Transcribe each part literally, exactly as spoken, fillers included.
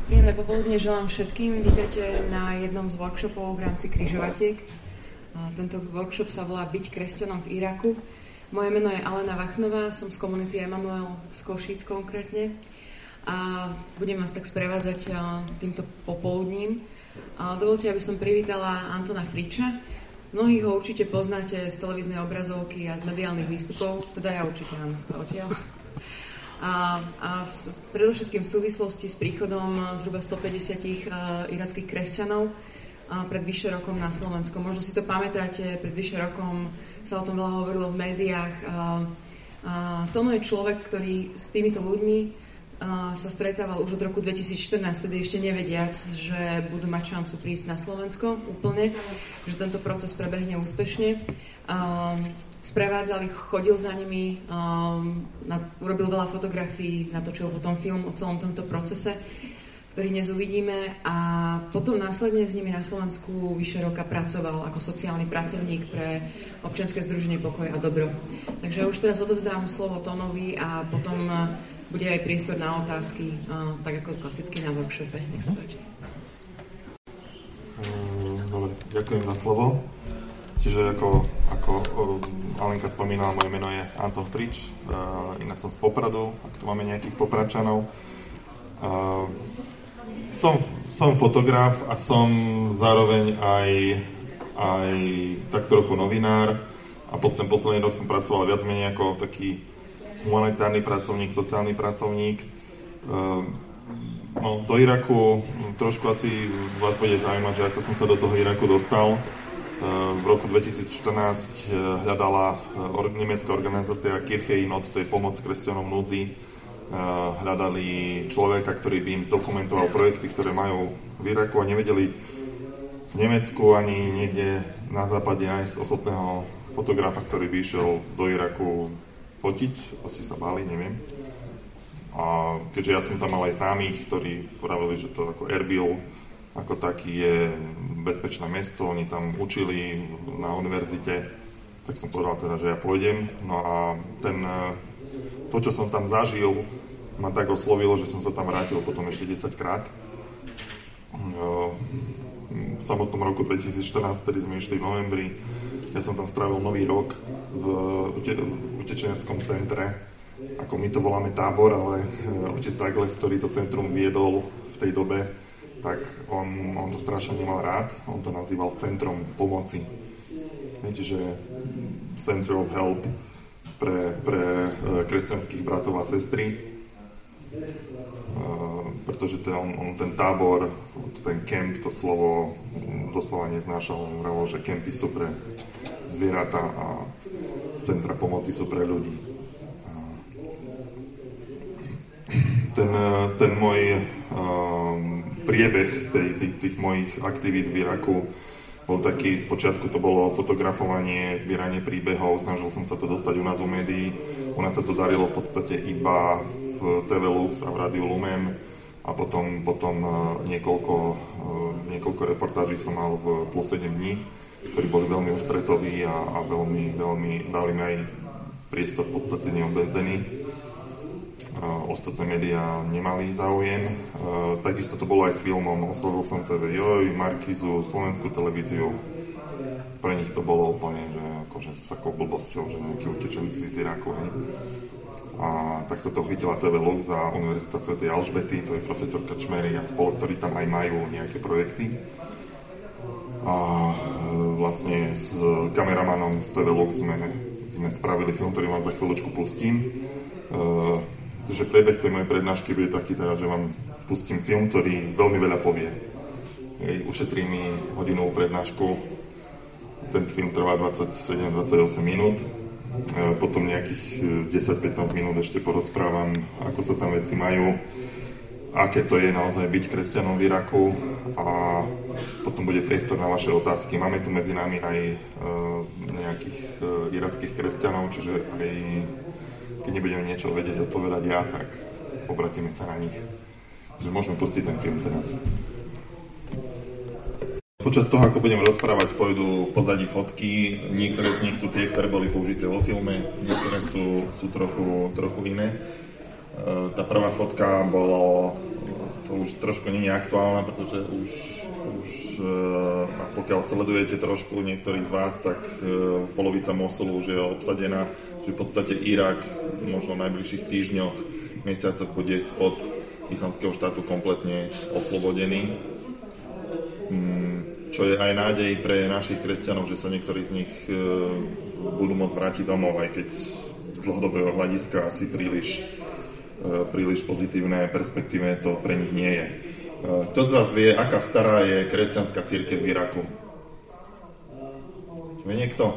Príjemné popoludne želám všetkým. Vítajte na jednom z workshopov v rámci Križovatiek. Tento workshop sa volá Byť kresťanom v Iraku. Moje meno je Alena Vachnová, som z komunity Emanuel z Košíc konkrétne. A budem vás tak sprevádzať týmto popoludním. Dovolte, aby som privítala Antona Friča. Mnohí ho určite poznáte z televíznej obrazovky a z mediálnych výstupov, teda ja určite áno, z toho odtiaľ. A, a v, predovšetkým v súvislosti s príchodom zhruba stopäťdesiat uh, irackých kresťanov uh, pred vyše rokom na Slovensko. Možno si to pamätáte, pred vyše rokom sa o tom veľa hovorilo v médiách. Uh, uh, Tono je človek, ktorý s týmito ľuďmi uh, sa stretával už od roku dvetisícštrnásť, tedy ešte nevediac, že budú mať šancu prísť na Slovensko úplne, že tento proces prebehne úspešne. Uh, Sprevádzal ich, chodil za nimi, um, na, urobil veľa fotografií, natočil potom film o celom tomto procese, ktorý dnes uvidíme, a potom následne s nimi na Slovensku vyše roka pracoval ako sociálny pracovník pre občianske združenie Pokoj a dobro. Takže už teraz odovzdám slovo Tonovi a potom uh, bude aj priestor na otázky, uh, tak ako klasicky na workshope. Nech sa páči. Dobre, ďakujem za slovo. Čiže ako, ako Alenka spomínala, moje meno je Anton Frič, uh, ináč som z Popradu, ak tu máme nejakých Popradčanov. Uh, som, som fotograf a som zároveň aj, aj tak trochu novinár a po ten posledný rok som pracoval viac menej ako taký humanitárny pracovník, sociálny pracovník. Uh, no, do Iraku trošku asi vás bude zaujímať, že ako som sa do toho Iraku dostal. V roku dvetisícštrnásť hľadala nemecká organizácia Kirche in Not, to je pomoc kresťanom v núdzi. Hľadali človeka, ktorý by im zdokumentoval projekty, ktoré majú v Iraku, a nevedeli v Nemecku ani niekde na západe nájsť ochotného fotografa, ktorý by išiel do Iraku fotiť. Asi sa báli, neviem. A keďže ja som tam mal aj známych, ktorí pravili, že to ako Erbil ako taký je bezpečné mesto, oni tam učili na univerzite, tak som povedal teda, že ja pôjdem. No a ten, to, čo som tam zažil, ma tak oslovilo, že som sa tam vrátil potom ešte desaťkrát. V samotnom roku dvetisícštrnásť, ktorý sme išli v novembri, ja som tam strávil nový rok v utečeneckom centre, ako my to voláme tábor, ale otec Douglas, ktorý to centrum viedol v tej dobe, tak on, on to strašne nemal rád, on to nazýval centrom pomoci. Viete, že Center of Help pre, pre kresťanských bratov a sestry, uh, pretože ten, on, on, ten tábor, ten camp, to slovo doslova neznášal, on hovoril, že campy sú pre zvieratá a centra pomoci sú pre ľudí. Ten, ten môj um, priebeh tej, tých, tých mojich aktivít v Iraku bol taký, spočiatku to bolo fotografovanie, zbieranie príbehov, snažil som sa to dostať u nás u médií, u nás sa to darilo v podstate iba v té vé Lux a v Rádiu Lumen, a potom, potom niekoľko, niekoľko reportáží som mal v Plus sedem dní, ktorí boli veľmi ústretoví a, a veľmi, veľmi dali mi aj priestor v podstate neobmedzený. Ostatné médiá nemali záujem. Takisto to bolo aj s filmom. Oslovil som té vé Joj, Markízu, Slovenskú televíziu. Pre nich to bolo úplne, že akože s takou blbosťou, že nejakí utečenci z Iraku. Hej. A tak sa to chytila té vé Lux a Univerzita svätej Alžbety, to je profesor Krčmery a spolu, ktorí tam aj majú nejaké projekty. A vlastne s kameramanom z té vé Lux sme, sme spravili film, ktorý vám za chvíľočku pustím. Takže priebeh tej mojej prednášky bude taký teraz, že vám pustím film, ktorý veľmi veľa povie. Hej, ušetrí mi hodinovú prednášku. Ten film trvá dvadsaťsedem dvadsaťosem minút. E, potom nejakých desať pätnásť minút ešte porozprávam, ako sa tam veci majú, aké to je naozaj byť kresťanom v Iraku, a potom bude priestor na vaše otázky. Máme tu medzi nami aj e, nejakých e, irackých kresťanov, čiže aj keď nebudeme niečo vedieť odpovedať ja, tak obratíme sa na nich. Takže môžeme pustiť ten film teraz. Počas toho, ako budem rozprávať, pôjdu v pozadí fotky. Niektoré z nich sú tie, ktoré boli použité vo filme, niektoré sú, sú trochu, trochu iné. Tá prvá fotka bolo, to už už trošku nie je aktuálna, pretože už, už a pokiaľ sledujete trošku niektorí z vás, tak polovica Mosulu už je obsadená, že v podstate Irak možno v najbližších týždňoch, mesiacoch bude spod Islamského štátu kompletne oslobodený. Čo je aj nádej pre našich kresťanov, že sa niektorí z nich budú môcť vrátiť domov, aj keď z dlhodobého hľadiska asi príliš, príliš pozitívne perspektíve to pre nich nie je. Kto z vás vie, aká stará je kresťanská cirkev v Iraku? Vie niekto?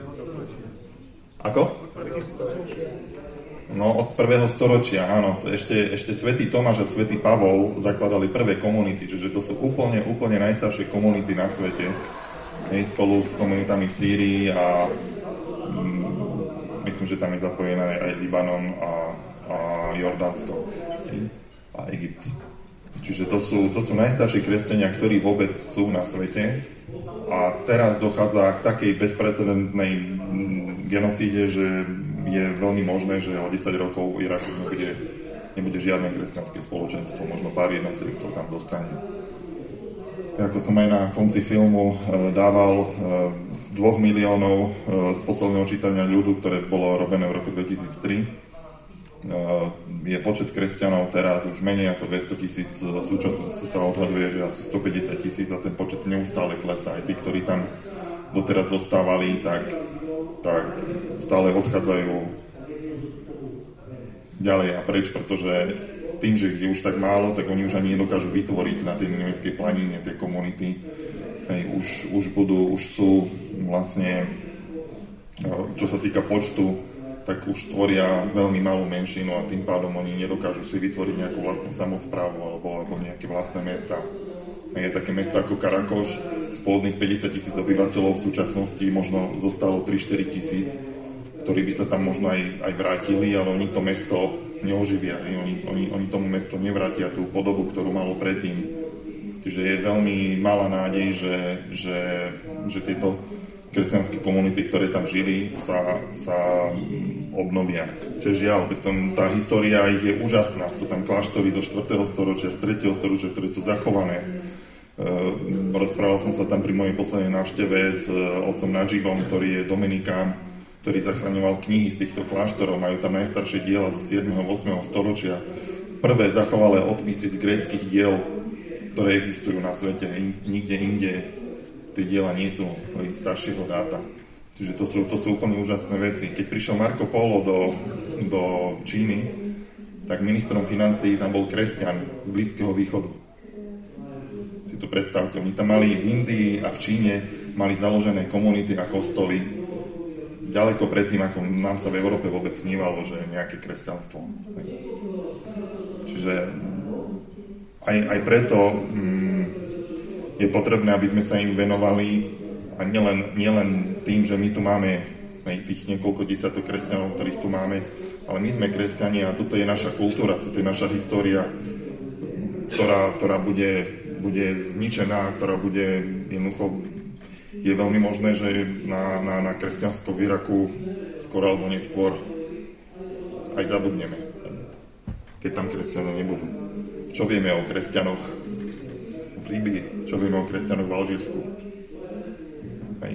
Ako? No, od prvého storočia, áno. Ešte, ešte svätý Tomáš a svätý Pavol zakladali prvé komunity, čiže to sú úplne, úplne najstaršie komunity na svete. Hej, spolu s komunitami v Sýrii a mm, myslím, že tam je zapojené aj Libanon a, a Jordánsko a Egypt. Čiže to sú, to sú najstarší kresťania, ktorí vôbec sú na svete. A teraz dochádza k takej bezprecedentnej genocíde, že je veľmi možné, že o desať rokov v Iraku nebude, nebude žiadne kresťanské spoločenstvo, možno pár jednotlivcov tam dostane. Ako som aj na konci filmu dával z dvoch miliónov z posledného čítania ľudu, ktoré bolo robené v roku dvetisíctri, je počet kresťanov teraz už menej ako dvestotisíc, v súčasnosti sa odhaduje, že asi stopäťdesiat tisíc a ten počet neustále klesá. Aj tí, ktorí tam doteraz zostávali, tak, tak stále odchádzajú ďalej a preč, pretože tým, že ich je už tak málo, tak oni už ani nedokážu vytvoriť na tej Nineveskej planine tie komunity. Hej, už, už budú, už sú vlastne, čo sa týka počtu, tak už tvoria veľmi malú menšinu a tým pádom oni nedokážu si vytvoriť nejakú vlastnú samosprávu alebo, alebo nejaké vlastné mesta. Je také mesto ako Karakoš, z pôvodných päťdesiat tisíc obyvateľov v súčasnosti možno zostalo tri štyri tisíc, ktorí by sa tam možno aj, aj vrátili, ale oni to mesto neoživia. Oni, oni, oni tomu mestu nevrátia tú podobu, ktorú malo predtým. Čiže je veľmi malá nádej, že, že, že tieto kresťanské komunity, ktoré tam žili, sa, sa obnovia. Čiže žiaľ, preto tá história ich je úžasná. Sú tam kláštory zo štvrtého storočia, z tretieho storočia, ktoré sú zachované. Uh, rozprával som sa tam pri mojej poslednej návšteve s uh, otcom Nadžibom, ktorý je Dominikán, ktorý zachraňoval knihy z týchto kláštorov. Majú tam najstaršie diela zo siedmeho a ôsmeho storočia. Prvé zachovalé odpisy z gréckych diel, ktoré existujú na svete. Nikde inde tie diela nie sú staršieho dáta. Čiže to sú, to sú úplne úžasné veci. Keď prišiel Marco Polo do, do Číny, tak ministrom financií tam bol kresťan z Blízkeho východu. Si to predstavte, oni tam mali v Indii a v Číne mali založené komunity a kostoly ďaleko predtým, ako nám sa v Európe vôbec snívalo, že nejaké kresťanstvo. Čiže aj, aj preto mm, je potrebné, aby sme sa im venovali a nielen, nielen tým, že my tu máme aj tých niekoľko desiatok kresťanov, ktorých tu máme, ale my sme kresťania a toto je naša kultúra, toto je naša história, ktorá, ktorá bude, bude zničená, ktorá bude jednoducho, je veľmi možné, že na, na, na kresťanstvo v Iraku skôr alebo neskôr aj zabudneme, keď tam kresťania nebudú. Čo vieme o kresťanoch v Líbii? Čo vieme o kresťanoch v Alžírsku? Hej.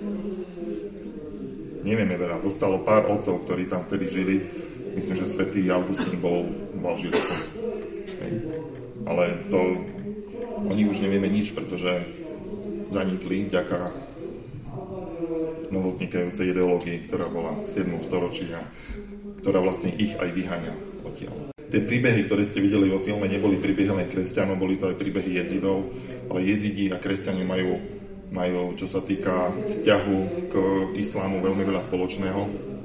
Nevieme veľa. Zostalo pár otcov, ktorí tam vtedy žili. Myslím, že svätý Augustín bol v Alžírsku. Hej. Ale to oni už nevieme nič, pretože zanikli vďaka novoznikajúcej ideológii, ktorá bola v siedmom storočí a ktorá vlastne ich aj vyháňa odtiaľ. Tie príbehy, ktoré ste videli vo filme, neboli príbehy len kresťanov, boli to aj príbehy jezidov, ale jezidi a kresťania majú, majú, čo sa týka vzťahu k islámu, veľmi veľa spoločného.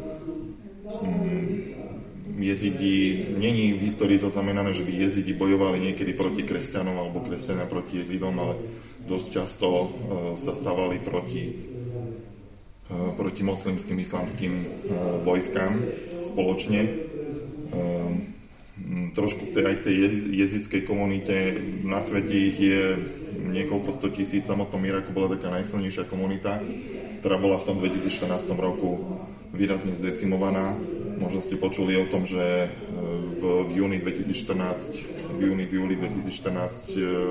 Jezidi, není v histórii zaznamenané, že by jezidi bojovali niekedy proti kresťanom alebo kresťania proti jezidom, ale dosť často uh, sa stávali proti, uh, proti moslimským islamským uh, vojskám spoločne. Uh, trošku tej, aj tej jezidskej komunite na svete ich je niekoľko sto tisíc. V samotnom Iraku bola taká najsilnejšia komunita, ktorá bola v tom dvetisícštrnásť roku výrazne zdecimovaná. Možno ste počuli o tom, že v, v júni dvetisícštrnásť v júni, v júli dvetisícštrnásť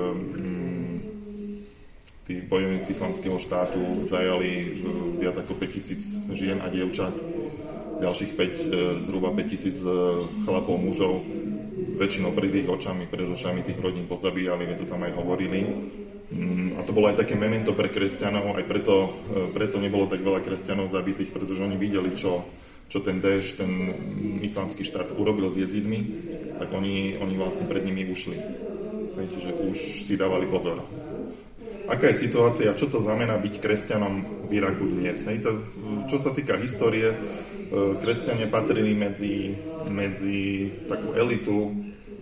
tí bojovníci Islamského štátu zajali viac ako päťtisíc žien a dievčat, ďalších päť, zhruba päťtisíc chlapov, mužov, väčšinou pred ich očami, pred očami tých rodín pozabíjali, my to tam aj hovorili. A to bolo aj také memento pre kresťanov, aj preto, preto nebolo tak veľa kresťanov zabitých, pretože oni videli, čo, čo ten Daesh, ten Islamský štát urobil s jezidmi, tak oni, oni vlastne pred nimi ušli. Viete, že už si dávali pozor. Aká je situácia, čo to znamená byť kresťanom v Iraku dnes? Hej, to, čo sa týka histórie, kresťania patrili medzi, medzi takú elitu e,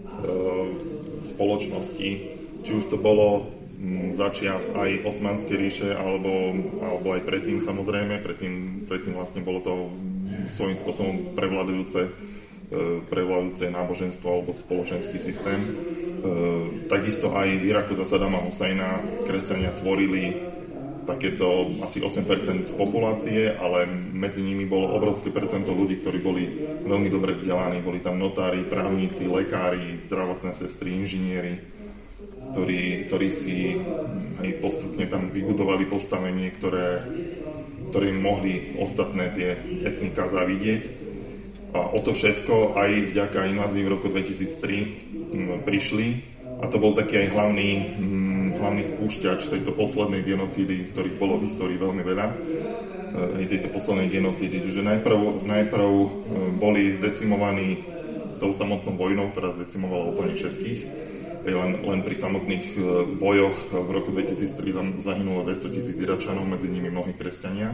spoločnosti, či už to bolo m, začias aj Osmanskej ríše, alebo, alebo aj predtým samozrejme, predtým, predtým vlastne bolo to svojím spôsobom prevladujúce, e, prevladujúce náboženstvo alebo spoločenský systém. E, takisto aj v Iraku za Sadama Husajna kresťania tvorili takéto asi osem percent populácie, ale medzi nimi bolo obrovské percento ľudí, ktorí boli veľmi dobre vzdelaní. Boli tam notári, právnici, lekári, zdravotné sestry, inžinieri, ktorí, ktorí si aj postupne tam vybudovali postavenie, ktoré, ktorým mohli ostatné tie etnika zavidieť. A o to všetko aj vďaka invázii v roku dvetisíctri prišli. A to bol taký aj hlavný, hlavný spúšťač tejto poslednej genocídy, ktorých bolo v histórii veľmi veľa. Aj tejto poslednej genocídy. Že najprv, najprv boli zdecimovaní tou samotnou vojnou, ktorá zdecimovala úplne všetkých. Len, len pri samotných bojoch v roku dvetisíctri zahynulo dvestotisíc Iračanov, medzi nimi mnohí kresťania.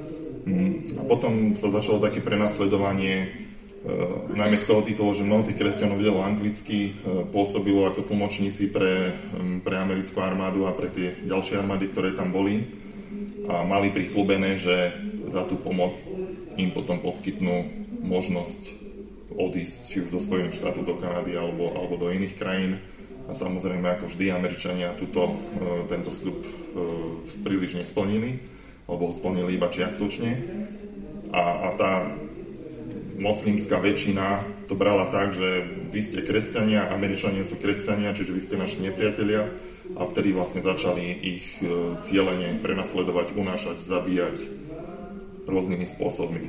A potom sa začalo také prenasledovanie, Uh, najmä z toho titulu, že mnoho tých kresťanov vedelo anglicky, uh, pôsobilo ako tlmočníci pre, um, pre americkú armádu a pre tie ďalšie armády, ktoré tam boli, a mali prisľúbené, že za tú pomoc im potom poskytnú možnosť odísť či už do Spojených štátov, do Kanady alebo, alebo do iných krajín. A samozrejme, ako vždy, Američania túto, uh, tento sľub uh, príliš nesplnili, alebo ho splnili iba čiastočne. A, a tá moslimská väčšina to brala tak, že vy ste kresťania, Američania sú kresťania, čiže vy ste naši nepriatelia, a vtedy vlastne začali ich cielene prenasledovať, unášať, zabíjať rôznymi spôsobmi.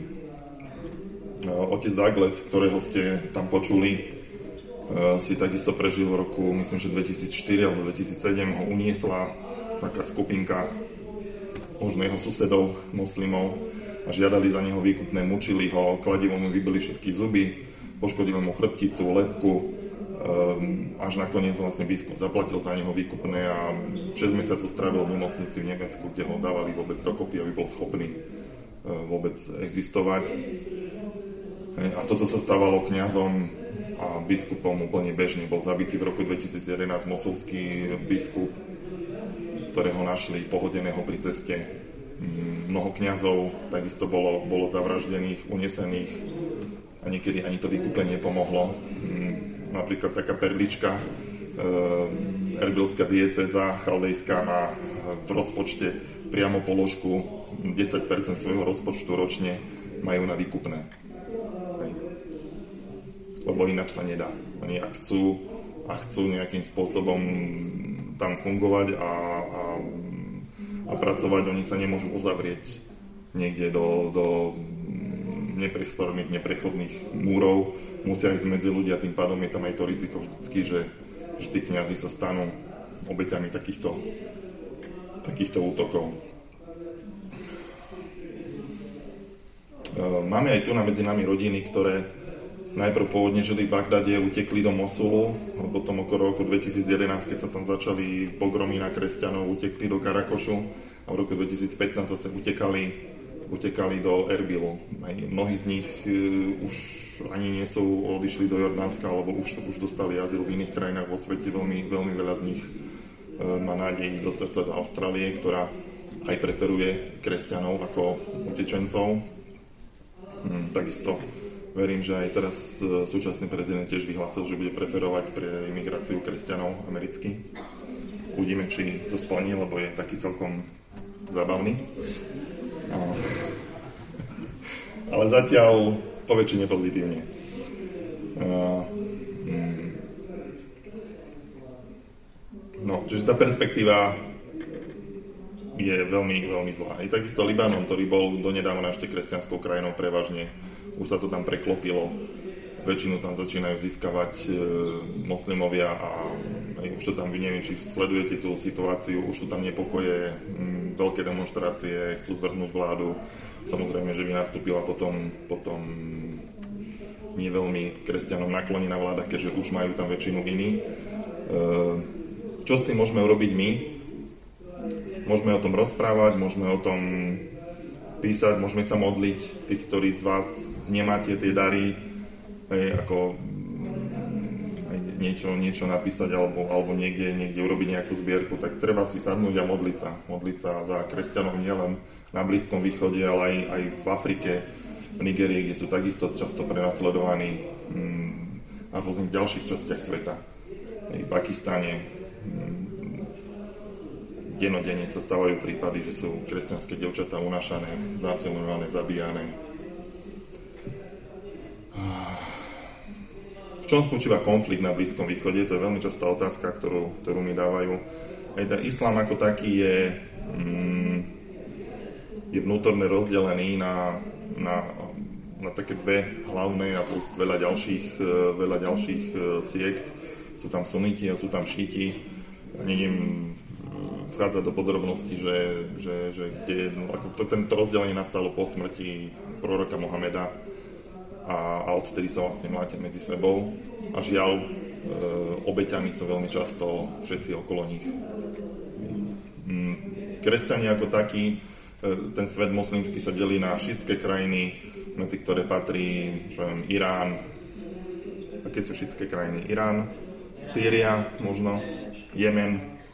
Otec Douglas, ktorého ste tam počuli, si takisto prežil v roku, myslím, že dvetisícštyri alebo dvetisícsedem, ho uniesla taká skupinka možno jeho susedov, moslimov, a žiadali za neho výkupné, mučili ho, kladivom mu vybili všetky zuby, poškodili mu chrbticu, lebku, um, až nakoniec vlastne biskup zaplatil za neho výkupné a šesť mesiacov strávil v nemocnici v Nemecku, kde ho dávali vôbec dokopy, aby bol schopný uh, vôbec existovať. A toto sa stávalo kňazom a biskupom úplne bežne. Bol zabitý v roku dvetisícjedenásť mosulský biskup, ktorého našli pohodeného pri ceste. Mnoho kňazov takisto bolo, bolo zavraždených, unesených, a niekedy ani to vykúpenie nepomohlo. Napríklad taká perlička, erbilská diecéza chaldejská má v rozpočte priamo položku desať percent svojho rozpočtu ročne majú na výkupné. Lebo ináč sa nedá. Oni ak chcú a chcú nejakým spôsobom tam fungovať a, a a pracovať, oni sa nemôžu uzavrieť niekde do, do nepriestorných, neprechodných múrov, musia ísť medzi ľudia, tým pádom je tam aj to riziko vždycky, že, že tí kňazi sa stanú obeťami takýchto, takýchto útokov. Máme aj tu na medzi nami rodiny, ktoré najprv pôvodne žili v Bagdade, utekli do Mosulu, potom okolo roku dvetisícjedenásť, keď sa tam začali pogromy na kresťanov, utekli do Karakošu, a v roku dvetisícpätnásť zase utekali, utekali do Erbilu. Aj mnohí z nich uh, už ani nie sú odišli do Jordánska, alebo už, už dostali azyl v iných krajinách vo svete. Veľmi, veľmi veľa z nich uh, má nádej do srdca do Austrálie, ktorá aj preferuje kresťanov ako utečencov. Hm, takisto verím, že aj teraz súčasný prezident tiež vyhlásil, že bude preferovať pre imigráciu kresťanov americky. Uvidíme, či to splní, lebo je taký celkom zábavný. Ale zatiaľ poväčšine pozitívne. No, čiže tá perspektíva je veľmi, veľmi zlá. I takisto Libanon, ktorý bol donedávna ešte kresťanskou krajinou prevažne, už sa to tam preklopilo. Väčšinu tam začínajú získavať e, moslimovia a e, už to tam, neviem, či sledujete tú situáciu, už sú tam nepokoje, m, veľké demonštrácie, chcú zvrhnúť vládu. Samozrejme, že by nastúpila potom, potom nie veľmi kresťanom naklonená vláda, keďže už majú tam väčšinu iní. E, čo s tým môžeme urobiť my? Môžeme o tom rozprávať, môžeme o tom písať, môžeme sa modliť. Tých, ktorí z vás nemáte tie dary, aj ako aj niečo, niečo napísať alebo, alebo niekde, niekde urobiť nejakú zbierku, tak treba si sadnúť a modliť sa. Modliť sa za kresťanov nielen na Blízkom východe, ale aj, aj v Afrike, v Nigérii, kde sú takisto často prenasledovaní mm, a v rôznych ďalších častiach sveta. Aj v Pakistane mm, denodenne sa stávajú prípady, že sú kresťanské dievčatá unášané, znásilňované, zabíjané. V čom spočíva konflikt na Blízkom východe? To je veľmi častá otázka, ktorú, ktorú mi dávajú. Aj ten islám ako taký je, mm, je vnútorne rozdelený na, na, na také dve hlavné a plus veľa ďalších, veľa ďalších siekt. Sú tam suniti a sú tam šíti. Nejdem vchádzať do podrobností, že, že, že kde, ako to, tento rozdelenie nastalo po smrti proroka Mohameda. A, a odtedy sa vlastne mláte medzi sebou a žiaľ e, obeťami sú veľmi často všetci okolo nich. Mm, kresťania ako takí, e, ten svet moslimský sa delí na šítske krajiny, medzi ktoré patrí čo viem, Irán. Aké sú šítske krajiny? Irán, Sýria možno, Jemen,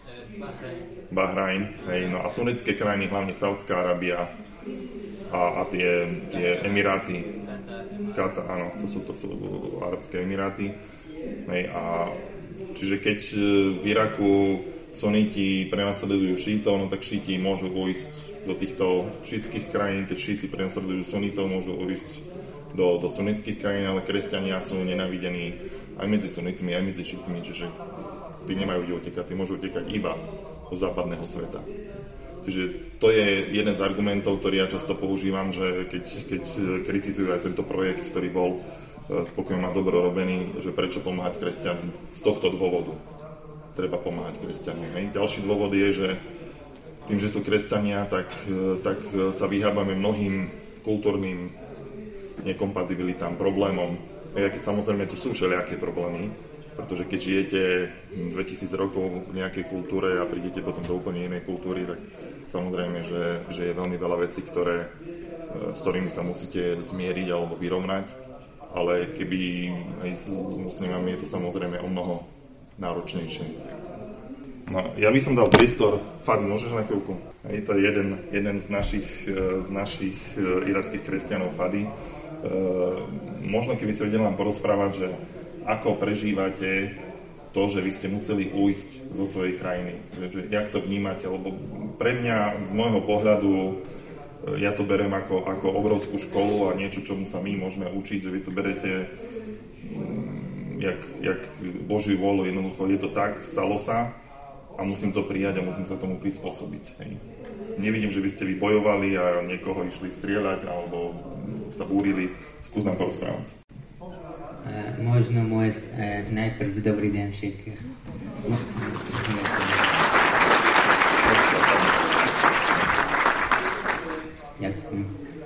Bahrajn, hej, no a sunnické krajiny, hlavne Saudská Arábia a, a tie, tie Emiráty, Katar, áno, to sú, to sú Arabské Emiráty. Hej, a čiže keď v Iraku suniti prenasledujú šítov, no tak šíti môžu ujsť do týchto šítskych krajín, keď šíti prenasledujú sunitov, môžu ujsť do, do sunnických krajín, ale kresťania sú nenávidení aj medzi sunitmi, aj medzi šítmi, čiže tí nemajú kde utekať, tí môžu utekať iba do západného sveta. Čiže to je jeden z argumentov, ktorý ja často používam, že keď, keď kritizujú aj tento projekt, ktorý bol spokojne a dobro robený, že prečo pomáhať kresťanom. Z tohto dôvodu treba pomáhať kresťanom. Hej. Ďalší dôvod je, že tým, že sú kresťania, tak, tak sa vyhábame mnohým kultúrnym nekompatibilitám, problémom. Aj keď samozrejme tu sú všelijaké problémy, pretože keď žijete dvetisíc rokov v nejakej kultúre a prídete potom do úplne inej kultúry, tak samozrejme, že, že je veľmi veľa vecí, ktoré, s ktorými sa musíte zmieriť alebo vyrovnať, ale keby aj s, s muslimami je to samozrejme o mnoho náročnejšie. No, ja by som dal priestor. Fakt, môžeš na chvíľku? Je to jeden, jeden z našich, z našich irackých kresťanov, Fady. E, možno keby si vedel nám porozprávať, že ako prežívate to, že vy ste museli ujsť zo svojej krajiny. Že, jak to vnímate? Lebo pre mňa, z môjho pohľadu, ja to berem ako, ako obrovskú školu a niečo, čomu sa my môžeme učiť, že vy to berete jak, jak Božiu vôľu. Jednoducho je to tak, stalo sa a musím to prijať a musím sa tomu prispôsobiť. Hej. Nevidím, že by ste vy bojovali a niekoho išli strieľať alebo sa búrili. Skús nám porozprávať. Uh, možno môj uh, najprv dobrý deň všetkých. Ďakujem.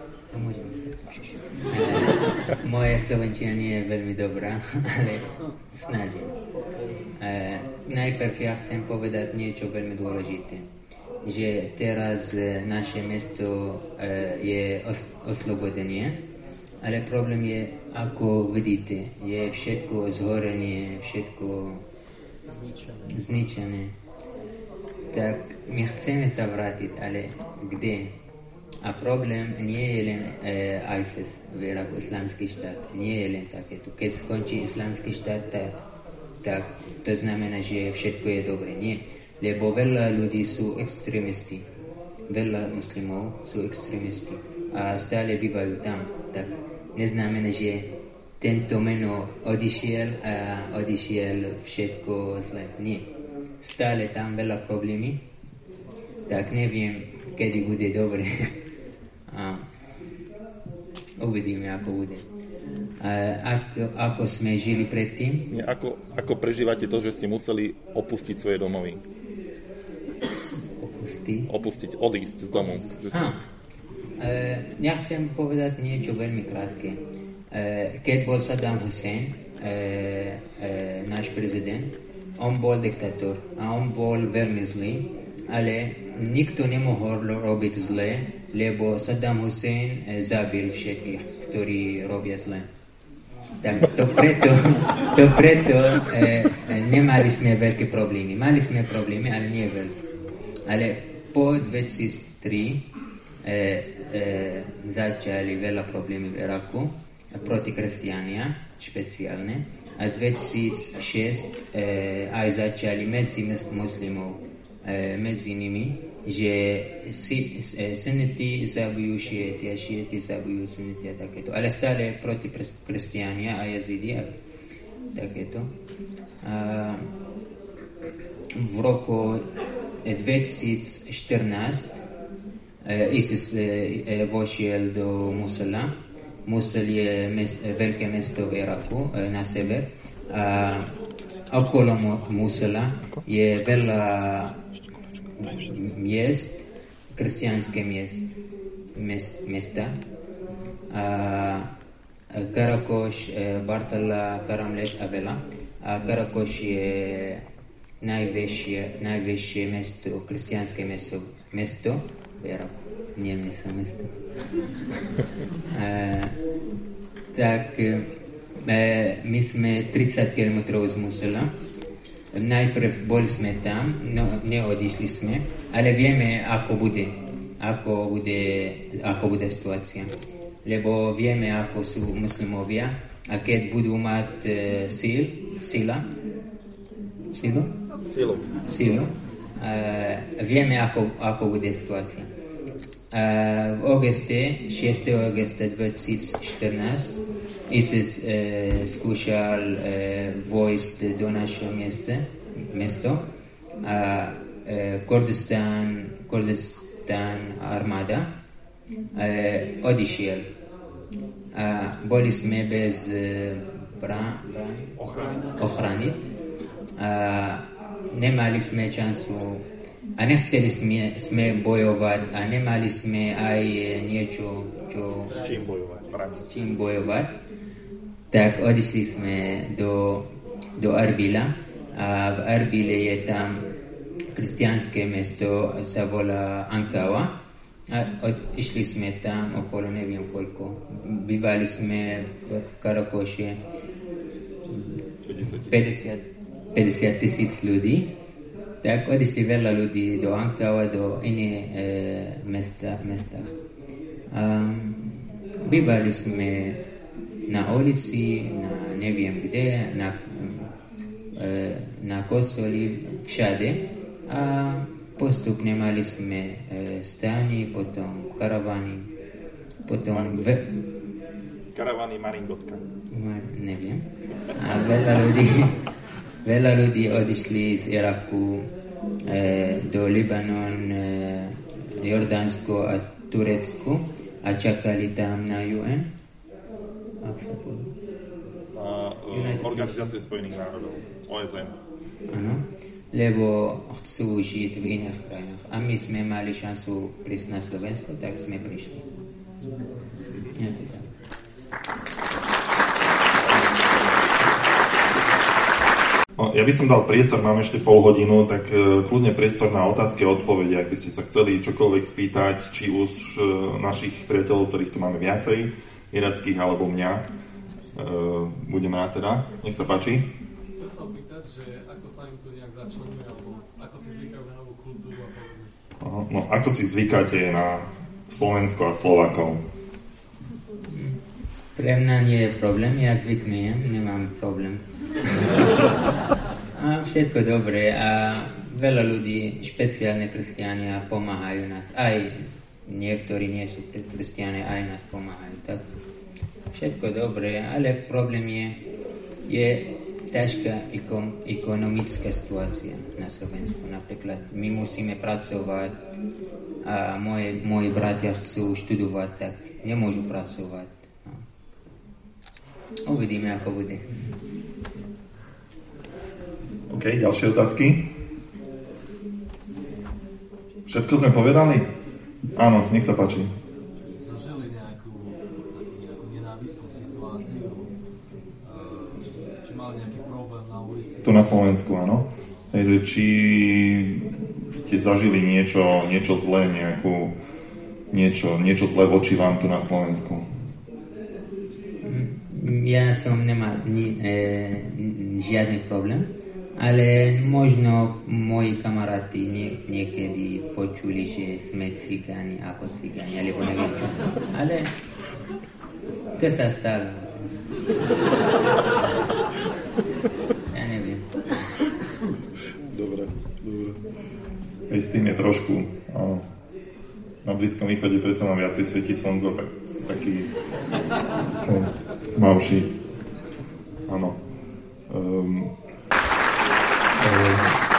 Uh, moja slovenčina nie je veľmi dobrá, ale snažím. Uh, najprv ja chcem povedať niečo veľmi dôležité. Že teraz uh, naše mesto uh, je os- oslobodenie, ale problém je, ako vidíte, je všetko zhorenie, všetko zničené. Tak my chceme sa vrátiť, ale kde? A problém nie je len e, ISIS v Iraku, islamský štát. Nie je len takéto. Keď skončí islamský štát, tak, tak to znamená, že všetko je dobre. Nie. Lebo veľa ľudí sú extrémisti. Veľa muslimov sú extrémisti. A stále bývajú tam. Tak neznamená, že tento meno odišiel a odišiel všetko zle. Nie. stále tam veľa problémy, tak neviem, kedy bude dobre. A uvidíme, ako bude. A ako, ako sme žili predtým? Nie, ako, ako prežívate to, že ste museli opustiť svoje domovy? Opustiť? Opustiť, odísť z domu. Že ste... e, ja chcem povedať niečo veľmi krátke. E, keď bol Saddam Hussein, e, e, náš prezident, on bol diktátor a on bol veľmi zlý, ale nikto nemohol robiť zlé, lebo Saddam Hussein e, zabil všetkých, ktorí robia zlé. Tak to preto, to preto e, nemali sme veľké problémy. Mali sme problémy, ale nie veľké. Ale po dvetisíctri e, e, začali veľa problémy v Iraku proti kresťania, špeciálne. A dvetisícšesť e, aj začali medzi muslimov, e, medzi nimi, že si, e, suniti zabijú šieti a šieti zabijú suniti a takéto. Ale stále proti kresťania a jazidi a takéto. A v roku dvetisícštrnásť e, ISIS e, vošiel do Mosula. Mosul je mest, veľké mesto v Iraku, e, na sever. A okolo Mosula je veľa miest, kresťanské miest, mest, mesta. A Karakoš, Bartala, Karamles a veľa. A Karakoš je najväčšie, najväčšie mesto, kresťanské mesto, mesto v Iraku. Nie mesto, mesto. a, tak e, my sme tridsať kilometrov z Mosula. Najprv boli sme tam, no, neodišli sme, ale vieme, ako bude, ako bude, ako bude situácia. Lebo vieme, ako sú muslimovia a keď budú mať e, síl, sila, silu, silu, silu e, vieme, ako, ako bude situácia. E, v auguste, šiesteho augusta dvetisícštrnásť ISIS e, skúšal e, vojsť do našeho miesta, mesto a e, Kurdistan, Kurdistan armáda e, odišiel. A boli sme bez e, bra, bra, ochrany. A nemali sme šancu a nechceli sme, sme bojovať a nemali sme aj niečo, čo... S čím bojovať? S čím bojovať. Tak odišli sme do, do Arbila a v Arbile je tam kresťanské mesto, sa volá Ankawa a od, išli sme tam okolo neviem koľko. Bývali sme v Karakoši päťdesiat tisíc ľudí. Tak odišli veľa ľudí do Ankawa, do iné e, mesta, mesta. Um, bývali sme na ulici, na neviem kde, na, e, na kostoli, všade. A postupne mali sme e, stany, potom karavany, potom... Ve... Karavany Maringotka. Mar, neviem. A veľa ľudí... Veľa ľudí odišli z Iraku e, do Libanon, e, Jordánsko a Turecku a čakali tam na U N. Ak sa povie. Na uh, Organizácie spojených národov, O S N. Áno, lebo chcú žiť v iných krajinách. A my sme mali šancu prísť na Slovensko, tak sme prišli. Je to tak. Ja by som dal priestor, máme ešte pol hodinu, tak uh, kľudne priestor na otázky a odpovede, ak by ste sa chceli čokoľvek spýtať, či už uh, našich priateľov, ktorých tu máme viacej, irackých alebo mňa. Uh, budeme rád teda. Nech sa páči. Chcem sa opýtať, že ako sa im tu nejak začlenuje, alebo ako si zvykajú na novú kultúru a podobne. Uh, no, ako si zvykáte na Slovensko a Slovákov? Pre mňa nie je problém, ja zvyknem, nemám problém. A všetko dobré a veľa ľudí, špeciálne kresťania, pomáhajú nás. Aj niektorí nie sú kresťania, aj nás pomáhajú. Tak všetko dobré, ale problém je, je ťažká ekom, ekonomická situácia na Slovensku. Napríklad my musíme pracovať a moje, moji bratia chcú študovať, tak nemôžu pracovať. No. Uvidíme, ako bude. OK, ďalšie otázky? Všetko sme povedali? Áno, nech sa páči. Zažili nejakú, nejakú nenávistnú situáciu? Či mali nejaký problém na ulici? Tu na Slovensku, áno. Takže či ste zažili niečo, niečo zlé, nejakú, niečo, niečo zlé voči vám tu na Slovensku? Ja som nemal ni, e, žiadny problém, ale možno moji kamaráti nie, niekedy počuli, že sme cigáni ako cigáni, alebo neviem čo. Ale to sa stalo. Ja neviem. Dobre, dobre. Aj s tým je trošku, áno. Na Blízkom východe predsa mám viacej svieti slnko, tak sú takí no, tmavší. Áno. Um, um,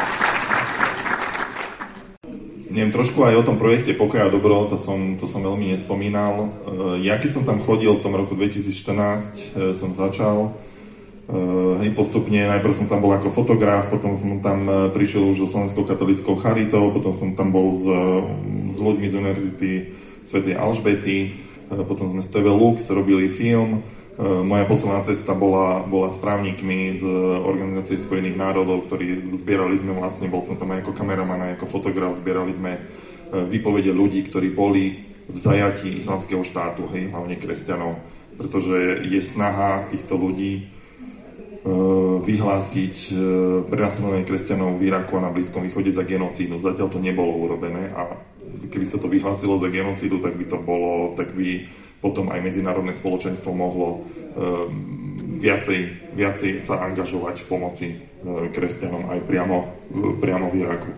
neviem, trošku aj o tom projekte Pokoj a dobro, to som, to som veľmi nespomínal. Uh, ja keď som tam chodil v tom roku dvetisícštrnásť, uh, som začal Uh, hej, postupne, najprv som tam bol ako fotograf, potom som tam uh, prišiel už so Slovenskou katolíckou charitou, potom som tam bol s, s ľuďmi z Univerzity svätej Alžbety, uh, potom sme z té vé Lux robili film. Uh, moja posledná cesta bola, bola s právnikmi z Organizácie spojených národov, ktorí zbierali sme vlastne, bol som tam aj ako kameraman, aj ako fotograf, zbierali sme uh, výpovede ľudí, ktorí boli v zajatí islamského štátu, hej, hlavne kresťanov, pretože je snaha týchto ľudí vyhlásiť prenasledovanie kresťanov v Iraku a na Blízkom východe za genocídu. Zatiaľ to nebolo urobené a keby sa to vyhlásilo za genocídu, tak by to bolo, tak by potom aj medzinárodné spoločenstvo mohlo viacej, viacej sa angažovať v pomoci kresťanom aj priamo, priamo v Iraku.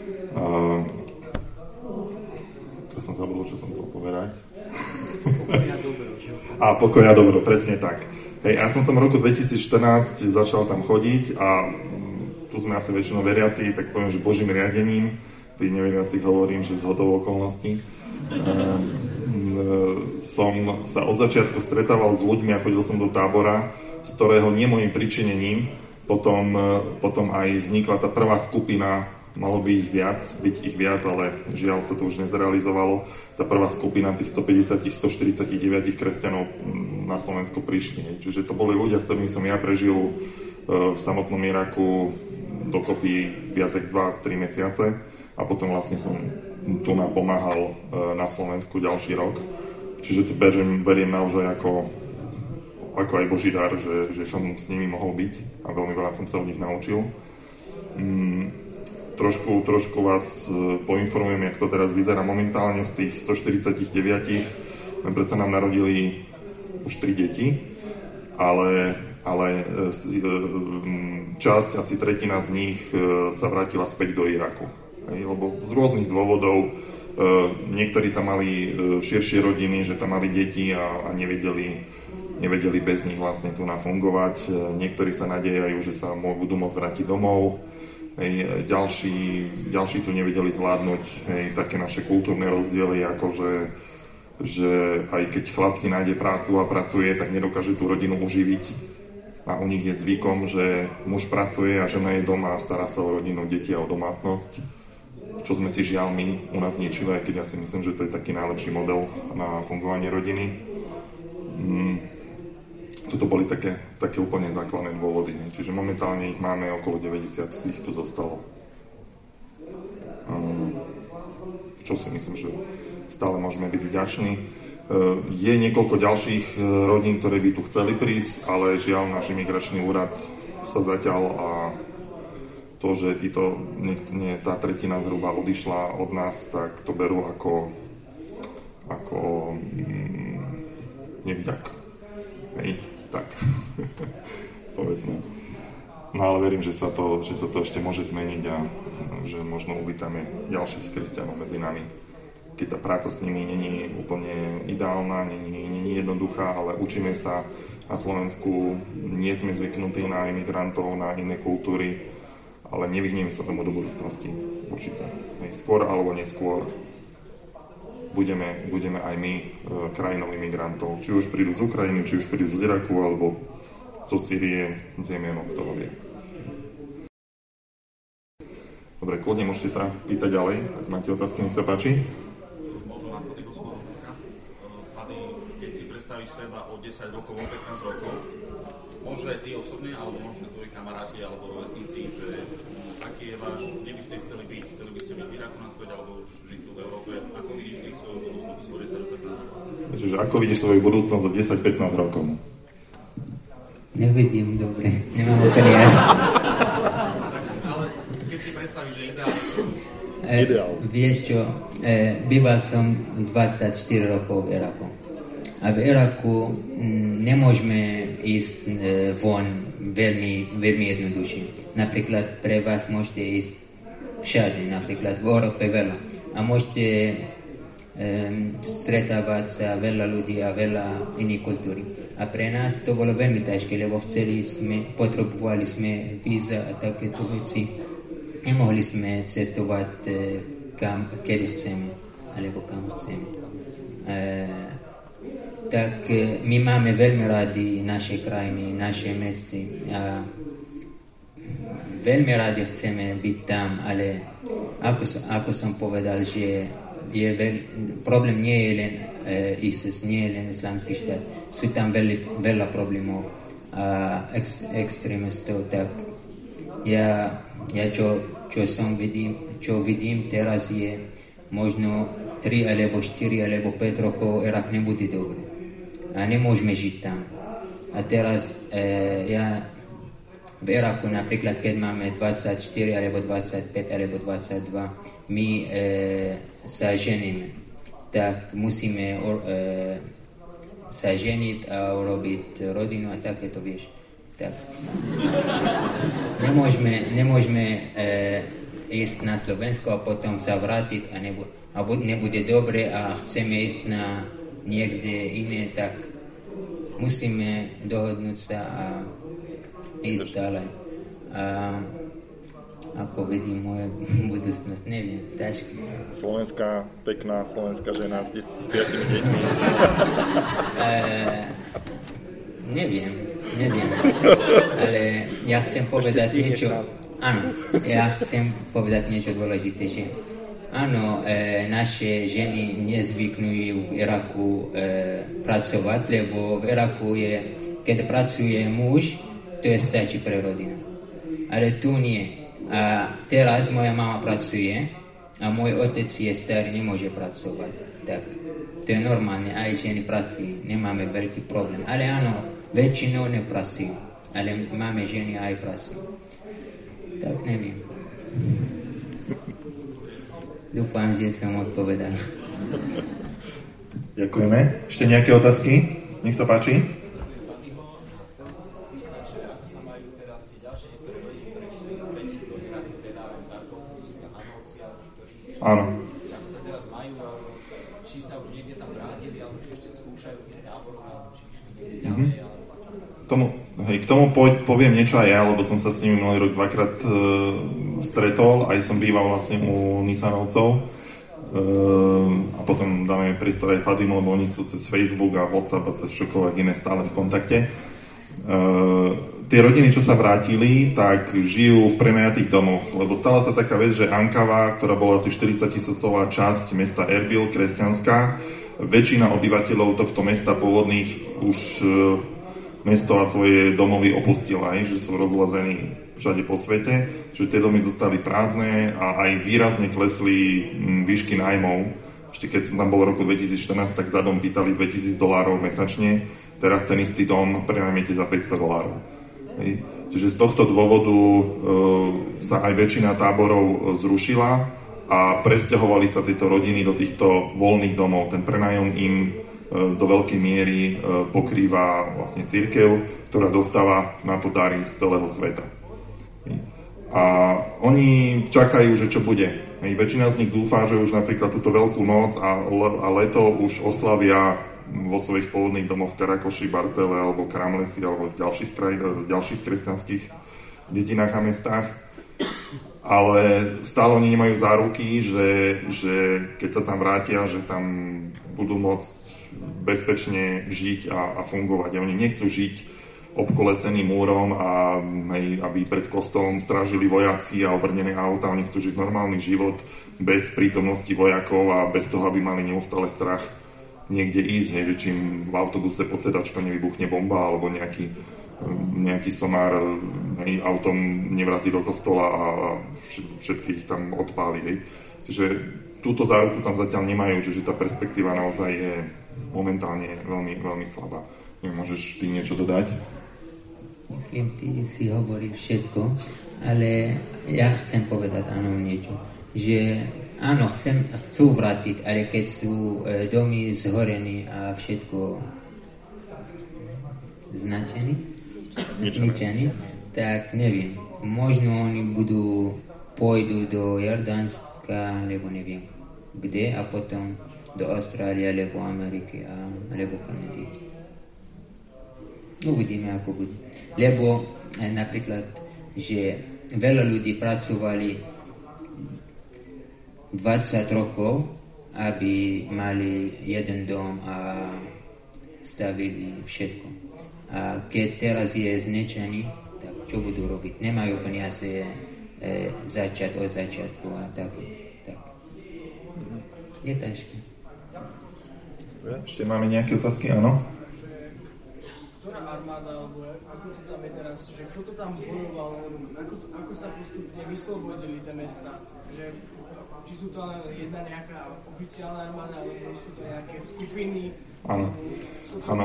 Teraz som zabudol, čo som chcel povedať. Pokoj a dobro. A pokoj a dobro, presne tak. Hej, ja som v tom roku dvetisícštrnásť začal tam chodiť a tu sme asi väčšinou veriaci, tak poviem, že Božím riadením, pri neveriacich hovorím, že z zhodou okolností. Um, som sa od začiatku stretával s ľuďmi a chodil som do tábora, z ktorého nie môjim pričinením potom, potom aj vznikla tá prvá skupina, malo by ich viac, byť ich viac, ale žiaľ sa to už nezrealizovalo. Tá prvá skupina tých stopäťdesiat až stoštyridsaťdeväť kresťanov na Slovensku prišli. Čiže to boli ľudia, s ktorými som ja prežil v samotnom Iraku dokopy viac ako dva tri mesiace a potom vlastne som tu napomáhal na Slovensku ďalší rok. Čiže to beriem, beriem naozaj ako, ako aj Boží dar, že, že som s nimi mohol byť a veľmi veľa som sa od nich naučil. Mm. Trošku, trošku vás poinformujem, jak to teraz vyzerá momentálne z tých stoštyridsaťdeväť. Predsa nám narodili už tri deti, ale, ale časť, asi tretina z nich sa vrátila späť do Iraku. Lebo z rôznych dôvodov, niektorí tam mali širšie rodiny, že tam mali deti a, a nevedeli, nevedeli bez nich vlastne tu nafungovať. Niektorí sa nadejajú, že sa budú môcť vrátiť domov. Hej, ďalší, ďalší tu nevedeli zvládnuť hej, také naše kultúrne rozdiely, ako že, že aj keď chlap si nájde prácu a pracuje, tak nedokáže tú rodinu uživiť. A u nich je zvykom, že muž pracuje a žena je doma a stará sa o rodinu, deti a o domácnosť. Čo sme si žiaľ my u nás ničili, aj keď ja si myslím, že to je taký najlepší model na fungovanie rodiny. Mm. Toto boli také, také úplne základné dôvody. Čiže momentálne ich máme okolo deväťdesiat, ich tu zostalo. Um, čo si myslím, že stále môžeme byť vďační. Uh, je niekoľko ďalších rodín, ktoré by tu chceli prísť, ale žiaľ, náš imigračný úrad sa zatiaľ a to, že títo, nie, tá tretina zhruba odišla od nás, tak to berú ako, ako mm, nevďak. Hej. Tak, povedzme. No ale verím, že sa, to, že sa to ešte môže zmeniť a že možno uvítame ďalších kresťanov medzi nami. Keď tá práca s nimi není úplne ideálna, není, není jednoduchá, ale učíme sa a Na Slovensku nie sme zvyknutí na imigrantov, na iné kultúry, ale nevyhneme sa tomu do budúcnosti. Určite. Skôr alebo neskôr budeme, budeme aj my e, krajinou imigrantov. Či už prídu z Ukrajiny, či už prídu z Iraku, alebo zo Sýrie, z Jemenu, kto ho vie. Dobre, kľudne môžete sa pýtať ďalej, ak máte otázky, nech sa páči. Možno na Fadyho skôr otázka. Fady, keď si predstavíš seba o desať rokov, o pätnásť rokov, možno aj ty osobne, alebo možno tvoji kamaráti, alebo rovesníci, že aký je váš, kde by ste chceli byť? Chceli by ste byť v Iraku naspäť, alebo už žiť tu v Európe? Ako vidíš ty svoju budúcnosť o desať pätnásť rokov? Čiže ako vidíš svoju budúcnosť o desať pätnásť rokov? Nevidím dobre, nemám okuliare. Ale keď si predstavíš, že ideál... Ideál. Vieš čo, e, býval som dvadsaťštyri rokov v Iraku. A v Iraku m, nemôžeme ísť e, von veľmi, veľmi jednoduše. Napríklad pre vás môžete ísť všade, napríklad v Európe veľa. A môžete e, stretávať sa veľa ľudí a veľa iných kultúry. A pre nás to bolo veľmi ťažké, lebo chceli sme, potrebovali sme víza a takéto veci. Nemohli sme cestovať e, kam, kedy chceme, alebo kam chceme. E, tak e, my máme veľmi radi naše krajiny, naše mesty a veľmi radi chceme byť tam, ale ako, ako som povedal, že je veľ, problém nie je len e, ISIS, nie je len islamský štát. Sú tam veľa, veľa problémov a ex, extrémistov, tak ja, ja čo, čo som vidím, čo vidím teraz je možno tri alebo štyri alebo päť rokov Irak nebude dobrý. A nemôžeme žiť tam. A teraz e, ja v Iraku napríklad, keď máme dvadsaťštyri alebo dvadsaťpäť alebo dvadsaťdva, my e, sa ženíme. Tak musíme e, sa ženiť a urobiť rodinu a takéto, vieš. Tak. Nemôžeme, nemôžeme e, ísť na Slovensko a potom sa vrátiť a, nebu, a bu, nebude dobre a chceme ísť na niekde iné, tak musíme dohodnúť sa a ísť ďalej. A ako vidím moje budúcnosť, neviem, ťažké. Slovenská, pekná slovenská žena s piatimi deťmi. E, neviem. Neviem, ale ja chcem povedať niečo, áno, ja chcem povedať niečo dôležité, že áno, e, naše ženy nezvyknú v Iraku e, pracovať, lebo v Iraku je, keď pracuje muž, to je stačí pre rodinu. Ale tu nie. A teraz moja mama pracuje a môj otec je starý, nemôže pracovať. Tak to je normálne, aj ženy pracujú, nemáme veľký problém. Ale áno, väčšinou nepracujú, ale máme ženy aj pracujú. Tak neviem. Dúfam, že som odpovedal. Ďakujeme. Ešte nejaké otázky? Nech sa páči. Chcem som sa spýtať, že ako sa majú teraz tie ďalšie niektoré rodiny, ktoré šli späť do Iraku, teda Darkovci, sú Hanovci, ktorí išli. Áno. Ako sa teraz majú, či sa už niekde tam vrátili, alebo či ešte skúšajú v tých táboroch, alebo či išli niekde ďalej, mm-hmm. alebo Tomu, hej, k tomu po, poviem niečo aj ja, lebo som sa s nimi minulý rok dvakrát e, stretol, aj som býval vlastne u Nisanovcov e, a potom dáme priestor aj Fadim, lebo oni sú cez Facebook a WhatsApp a cez čokoľvek iné stále v kontakte. E, tie rodiny, čo sa vrátili, tak žijú v prenajatých domoch, lebo stala sa taká vec, že Ankava, ktorá bola asi štyridsaťtisícová časť mesta Erbil, kresťanská, väčšina obyvateľov tohto mesta pôvodných už e, mesto a svoje domovy opustila, aj, že sú rozlazení všade po svete, že tie domy zostali prázdne a aj výrazne klesli výšky nájmov. Ešte keď som tam bol v roku dvetisícštrnásť, tak za dom pýtali dvetisíc dolárov mesačne, teraz ten istý dom prenajmete za päťsto dolárov. Hej. Čiže z tohto dôvodu e, sa aj väčšina táborov zrušila a presťahovali sa tieto rodiny do týchto voľných domov. Ten prenájom im do veľkej miery pokrýva vlastne cirkev, ktorá dostáva na to dary z celého sveta. A oni čakajú, že čo bude. Väčšina z nich dúfa, že už napríklad túto veľkú noc a leto už oslavia vo svojich pôvodných domoch v Karakoši, Bartele alebo Kramlesi alebo v ďalších, kraj, ďalších kresťanských dedinách a mestách. Ale stále oni nemajú záruky, že, že keď sa tam vrátia, že tam budú môcť bezpečne žiť a, a fungovať. A oni nechcú žiť obkolesený múrom a hej, aby pred kostolom strážili vojaci a obrnené auta. Oni chcú žiť normálny život bez prítomnosti vojakov a bez toho, aby mali neustále strach niekde ísť, hej, že čím v autobuse pod sedačkou nevybuchne bomba alebo nejaký nejaký somár hej, autom nevrazí do kostola a všetkých tam odpáli. Hej. Čiže túto záruku tam zatiaľ nemajú, čiže tá perspektíva naozaj je momentálne veľmi, veľmi slabá. Môžeš ty niečo dodať? Myslím, ty si hovorí všetko, ale ja chcem povedať áno niečo. Že áno, chcem, chcú vrátiť, ale keď sú domy zhorení a všetko značení, zničení, tak neviem. Možno oni budú pôjdu do Jordánska, alebo neviem kde, a potom do Austrálie, alebo Ameriky, alebo Kanady. Uvidíme, ako bude. Lebo napríklad, že veľa ľudí pracovali dvadsať rokov, aby mali jeden dom a stavili všetko. A keď teraz je zničený, tak čo budú robiť? Nemajú peniaze e, začať od začiatku a tak. tak. Je ťažké. Ešte máme nejaké otázky? Áno? Ktorá armáda, alebo ako to tam je teraz, že kto to tam bojoval, ako, to, ako sa postupne vyslobodili tie mesta? Že, či sú to len jedna nejaká oficiálna armáda, alebo sú to nejaké skupiny? Áno. Áno.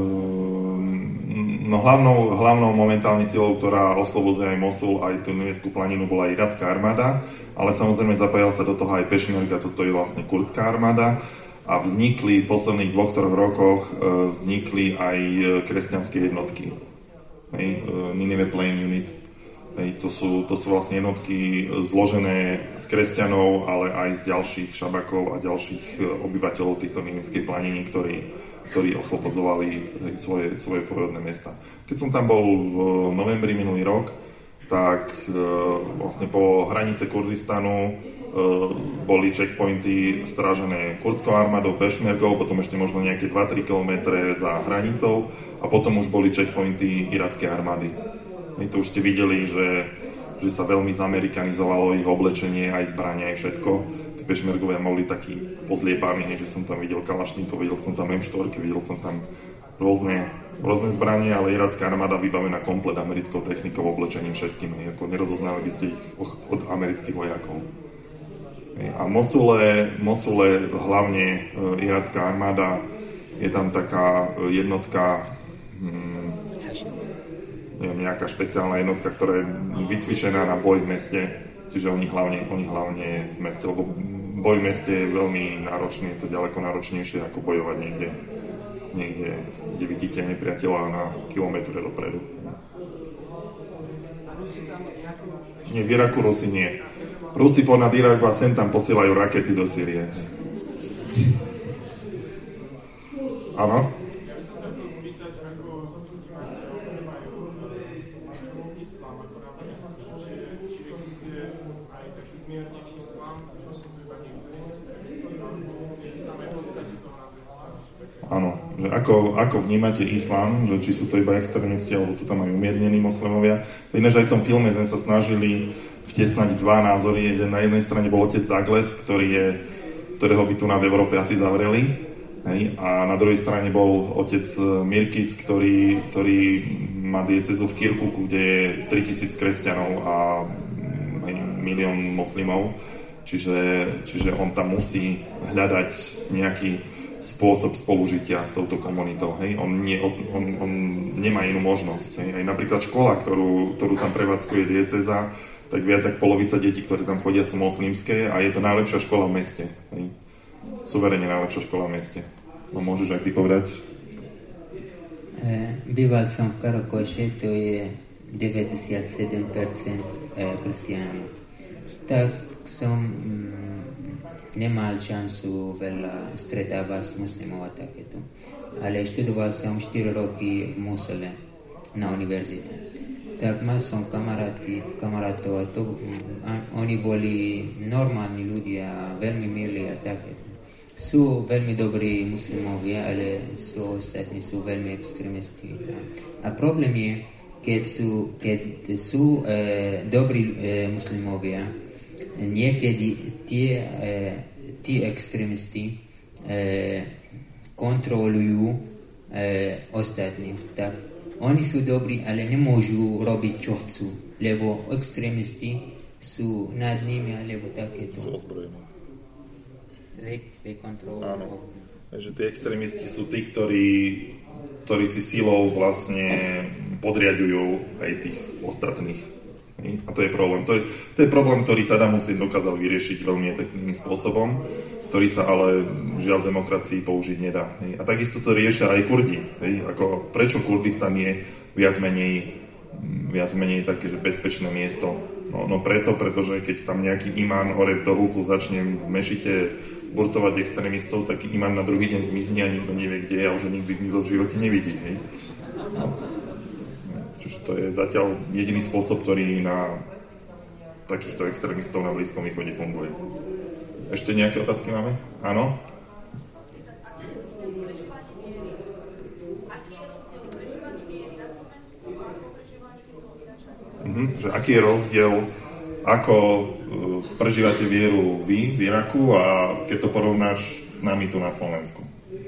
No hlavnou, hlavnou momentálne silou, ktorá oslobodzuje aj Mosul, aj tú Nemeckú planinu, bola iracká armáda, ale samozrejme zapájala sa do toho aj Pešmerga, to je vlastne kurdská armáda. A vznikli v posledných dvoch, troch rokoch vznikli aj kresťanské jednotky. Hej, Nineveh Plain Unit. Hej, to, sú, to sú vlastne jednotky zložené z kresťanov, ale aj z ďalších šabakov a ďalších obyvateľov týchto Ninevskej planiny, ktorí, ktorí oslobodzovali hej, svoje, svoje pôvodné mesta. Keď som tam bol v novembri minulý rok, tak e, vlastne po hranice Kurdistanu boli checkpointy strážené kurdskou armádou, Pešmergou, potom ešte možno nejaké dva tri kilometre za hranicou a potom už boli checkpointy irackej armády. Hej, to už ste videli, že, že sa veľmi zamerikanizovalo ich oblečenie, aj zbrania, aj všetko. Tí Pešmergovia mohli takí pozliepaní, že som tam videl kalašníkov, videl som tam em štyri, videl som tam rôzne, rôzne zbranie, ale iracká armáda vybavená komplet americkou technikou, oblečením všetkým. Ako nerozoznali by ste ich od amerických vojakov. A Mosule, Mosule hlavne e, iracká armáda, je tam taká jednotka, hm, neviem, nejaká špeciálna jednotka, ktorá je vycvičená na boj v meste, čiže oni hlavne, oni hlavne v meste, lebo boj v meste je veľmi náročný, je to ďaleko náročnejšie ako bojovať niekde, niekde, kde vidíte nepriateľa na kilometre dopredu. Nie, v Iraku Rusi nie. Rusi ponad Iraku a sem tam posielajú rakety do Sýrie. Áno? Ja by som sa chcel spýtať, ako majú islám ako náboženstvo, či existuje aj taký zmiernený islám, že sú to iba niektorí samé podstate toho náboženstva. Áno, že ako, ako vnímate islám, že či sú to iba extrémisti, alebo sú tam aj umiernení moslimovia. Ináč aj v tom filme sme sa snažili vtesnať dva názory. Jeden, na jednej strane bol otec Douglas, ktorý je, ktorého by tu na v Európe asi zavreli. Hej? A na druhej strane bol otec Mirkis, ktorý, ktorý má diecezu v Kirkuku, kde je tritisíc kresťanov a hej, milión moslimov. Čiže, čiže on tam musí hľadať nejaký spôsob spolužitia s touto komunitou. Hej? On, nie, on, on nemá inú možnosť. Hej? Aj napríklad škola, ktorú, ktorú tam prevádzkuje dieceza, tak viac ako polovica detí, ktoré tam chodia, sú moslimské a je to najlepšia škola v meste. Hej. Suverene najlepšia škola v meste. No môžeš aj ty povedať? E, býval som v Karakoši, to je deväťdesiatsedem percent kresťanov. Tak som mm, nemal šancu veľa stretávať s muslimov a takéto. Ale študoval som štyri roky v Musole na univerzite. Tak mal som kamaráty, kamarátov a to, a oni boli normálni ľudia, veľmi milí a takéto. Sú veľmi dobrí muslimovia, ale sú ostatní sú veľmi extrémisti. A problém je, keď sú, keď sú e, dobrí e, muslimovia, niekedy tie, e, tí extrémisti e, kontrolujú e, ostatných. Tak oni sú dobrí, ale nemôžu robiť, čo chcú, lebo extrémisti sú nad nimi, alebo takéto. Sú ozbrojení. They, they control. Áno. Takže tí extrémisti sú tí, ktorí, ktorí si silou vlastne podriadujú aj tých ostatných. A to je problém. To je, to je problém, ktorý Saddam Hussein dokázal vyriešiť veľmi efektívnym spôsobom, ktorý sa ale žiaľ v demokracii použiť nedá. A takisto to riešia aj Kurdi. Ako, prečo Kurdistan je viac menej, viac menej také bezpečné miesto? No, no preto, pretože keď tam nejaký imán hore v Dohuku začne v mešite burcovať extrémistov, taký imán na druhý deň zmizne a nikto nevie, kde je a už nikdy nikto v živote nevidí. Hej? No. Čiže to je zatiaľ jediný spôsob, ktorý na takýchto extrémistov na Blízkom východe funguje. Ešte nejaké otázky máme? Áno? Mhm, že aký je rozdiel, ako uh, prežívate vieru vy v Iraku a keď to porovnáš s nami tu na Slovensku?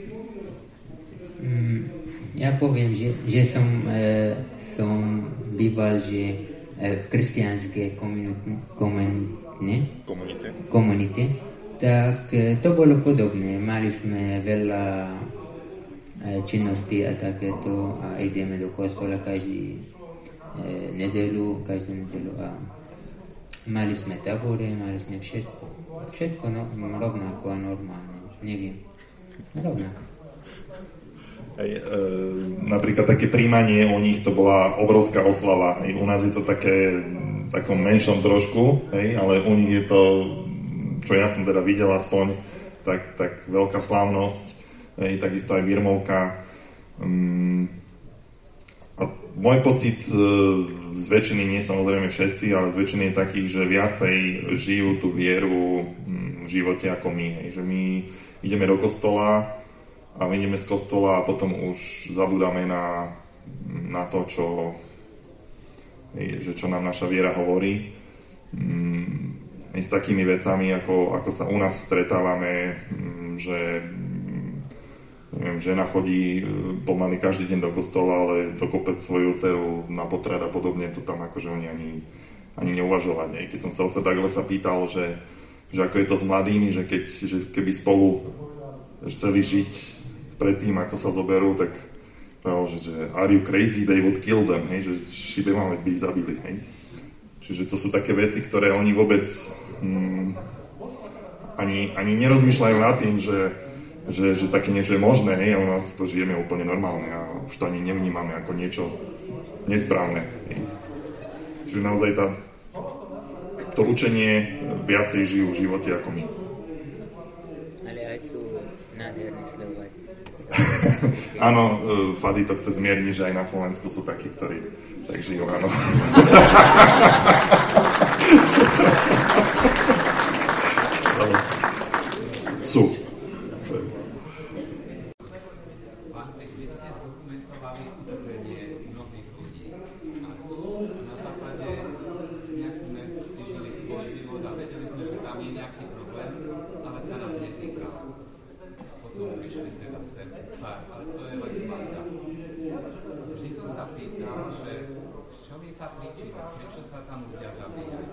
Mm, ja poviem, že, že som, e, som býval že, e, v kresťanskej komunite, komunite. komunite, tak e, to bolo podobné. Mali sme veľa e, činností a takéto a ideme do kostola každý e, nedelu, každú nedelu a mali sme tabore, mali sme všetko. Všetko no, rovnako a normálne. Neviem. Rovnako. Aj, e, napríklad také príjmanie u nich to bola obrovská oslava. Aj, u nás je to také takom menšom trošku, hej, ale u nich je to, čo ja som teda videl aspoň, tak, tak veľká slávnosť. Hej, takisto aj birmovka. Um, a môj pocit e, z väčšiny, nie samozrejme všetci, ale z väčšiny je takých, že viacej žijú tú vieru v živote ako my. Hej, že my ideme do kostola a my ideme z kostola a potom už zabudáme na, na to, čo, že čo nám naša viera hovorí. Aj s takými vecami, ako, ako sa u nás stretávame, že neviem, žena chodí pomaly každý deň do kostola, ale dokopec svoju dceru na potrat a podobne, to tam akože oni ani, ani neuvažovať. Keď som sa otca Douglasa pýtal, že, že ako je to s mladými, že, keď, že keby spolu chceli žiť predtým, ako sa zoberú, tak pravil, že, že are you crazy, they would kill them, hej, že šibe máme, by ich zabili, hej. Čiže to sú také veci, ktoré oni vôbec hm, ani, ani nerozmýšľajú nad tým, že, že, že také niečo je možné, hej, a u nás to žijeme úplne normálne a už to ani nevnímame ako niečo nesprávne, hej. Čiže naozaj tá, to učenie viacej žijú v živote ako my. Ale aj sú nádherní Slováci. Áno, Fady to chce zmierniť, že aj na Slovensku sú takí, ktorí tak žijú, áno. Sú. Vy ste zdokumentovali utrpenie mnohých ľudí. Na základe nejak sme si žili svoj život a vedeli sme, že tam je nejaký problém, ale sa nás netýka. Potom prišli teda sem, fakt, ale to je len fakta. Vždy som sa pýtal, že v čom je tá príčina, prečo sa tam ľudia zabíjajú.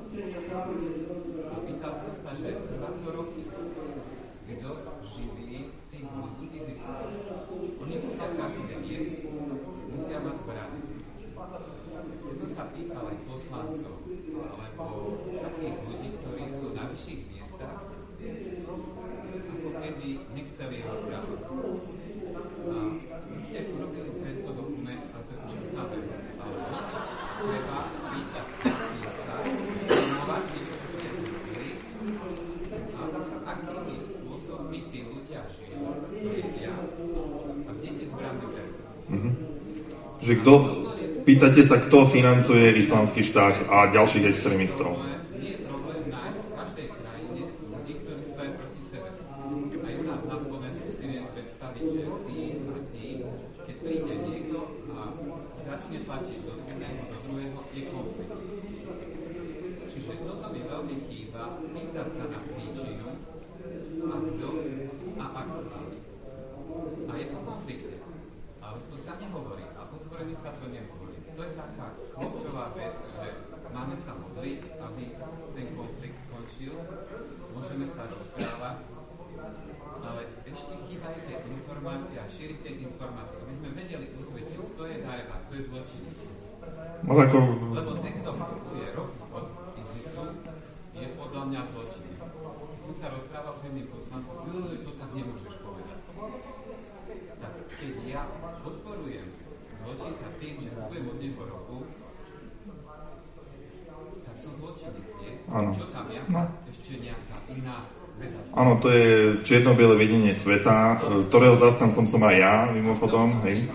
A pýtal som sa, že dva roky, kto živí tých ľudí získajú. Oni musia každý deň jesť, musia mať zbrane. Keď som sa pýtal aj poslancov, alebo takých ľudí, ktorí sú na vyšších miestach, ako keby nechceli rozprávať. A vy ste urobili tento dokument, a to je úžasná vec, ale treba pýtať sa, písať, informovať, čo ste urobili, my tí ľudia žijú, čo jedia, a kde tie zbrane berú? Mm-hmm. Že kto, pýtate sa, kto financuje Islamský štát a ďalších extrémistov? Nie je problém nájsť v každej krajine ľudí, ktorí stojí proti sebe. Aj u nás na Slovensku si viem predstaviť, že tí a tí, keď príde niekto a začne tlačiť do druhého, do druhého, je konflikt. Čiže toto mi veľmi chýba, pýtať sa na príčinu, a kto a ako. A je to konflikte. Ale to sa nehovorí. A otvorene sa to nehovorí. To je taká kľúčová vec, že máme sa modliť, aby ten konflikt skončil. Môžeme sa rozprávať, ale ešte chýbajú tie informácie a šíriť tie informácie. My sme vedeli usvedčiť, kto je najva, kto je zločinec. No, ako... Lebo ten, kto kupuje ropu od ISISu, je podľa mňa zločinec. Som sa rozprával s jedným poslancom, to tak nemôžeš povedať. Tak keď ja podporujem zločinca tým, že kupujem od neho ropu, tak som zločinec, nie? Áno. Čo tam jaká? No. Ešte nejaká iná veda. Áno, to je čierno-biele videnie sveta, ktorého zastancom som aj ja, mimochodom, hej.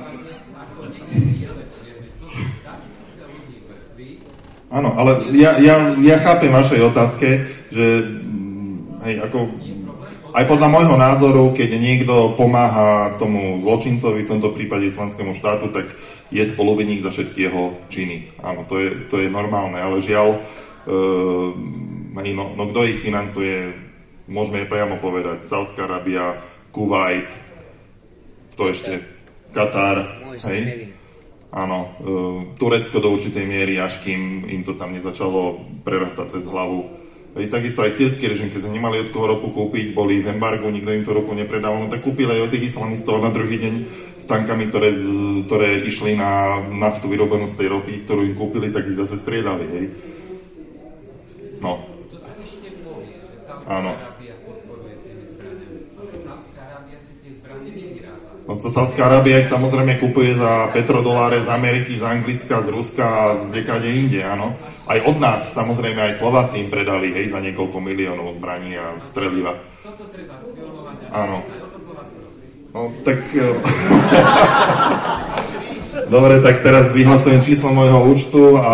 Áno, ale ja, ja, ja chápem vašej otázke, že hej, ako, aj podľa môjho názoru, keď niekto pomáha tomu zločincovi, v tomto prípade Islamskému štátu, tak je spoluvinník za všetky jeho činy. Áno, to je, to je normálne, ale žiaľ, e, no, no kto ich financuje, môžeme priamo povedať, Saudská Arábia, Kuvajt, to ešte, Katar, hej? Áno, e, Turecko do určitej miery, až kým im to tam nezačalo prerastať cez hlavu. E, takisto aj sírsky režim, keď sa nemali od koho ropu kúpiť, boli v embargu, nikto im to ropu nepredával, no tak kúpili aj od tých islamistov na druhý deň s tankami, ktoré, ktoré išli na naftu vyrobenú z tej ropy, ktorú im kúpili, tak ich zase strieľali, hej. No. To sa ešte povie, že Saudská Áno. Arábia podporuje tými zbraniami, ale Saudská Arábia si tie zbranie nevyrába. No, Saudská Arábia ich samozrejme kupuje za petrodoláre z Ameriky, z Anglicka, z Ruska a z dekade inde, áno. Aj od nás, samozrejme, aj Slováci im predali, hej, za niekoľko miliónov zbraní a streliva. Toto treba sfilmovať a áno. o tom po vás prosím. No, tak... Dobre, tak teraz vyhlasujem číslo môjho účtu a...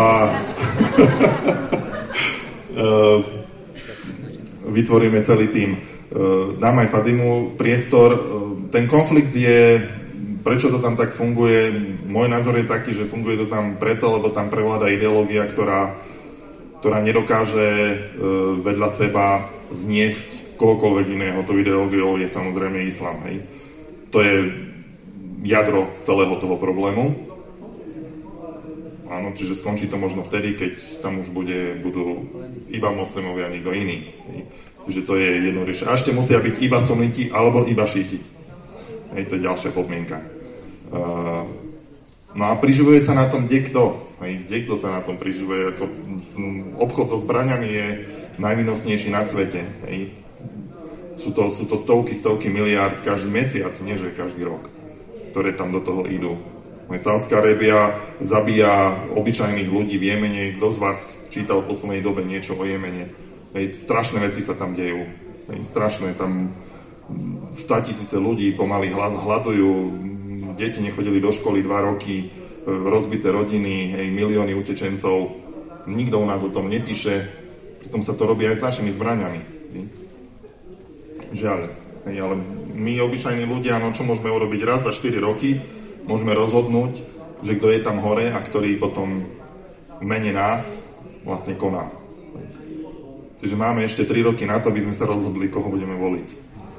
vytvoríme celý tým. Dám aj Fadimu priestor. Ten konflikt je, prečo to tam tak funguje, môj názor je taký, že funguje to tam preto, lebo tam prevláda ideológia, ktorá, ktorá nedokáže vedľa seba zniesť kohokoľvek iného. To ideológiou je samozrejme islám. Hej. To je jadro celého toho problému. Áno, čiže skončí to možno vtedy, keď tam už bude, budú iba moslimovia a nikto iný. Hej. Že to je jedno riešenie. A ešte musia byť iba suniti alebo iba šíti. Hej, to je ďalšia podmienka. Uh, no a priživuje sa na tom kto. Hej, kto sa na tom priživuje. Ako, m, obchod so zbraňami je najvýnosnejší na svete. Hej. Sú to, sú to stovky, stovky miliárd každý mesiac, nie že každý rok, ktoré tam do toho idú. Saudská Arábia zabíja obyčajných ľudí v Jemene. Kto z vás čítal v poslednej dobe niečo o Jemene? Hej, strašné veci sa tam dejú. Hej, strašné, tam státisíce ľudí pomaly hľadujú, deti nechodili do školy dva roky, rozbité rodiny, hej, milióny utečencov. Nikto u nás o tom nepíše, pritom sa to robí aj s našimi zbraňami. Hej. Žiaľ. Hej, ale my, obyčajní ľudia, no čo môžeme urobiť raz za štyri roky? Môžeme rozhodnúť, že kto je tam hore a ktorý potom v mene nás vlastne koná. Čiže máme ešte tri roky na to, aby sme sa rozhodli, koho budeme voliť.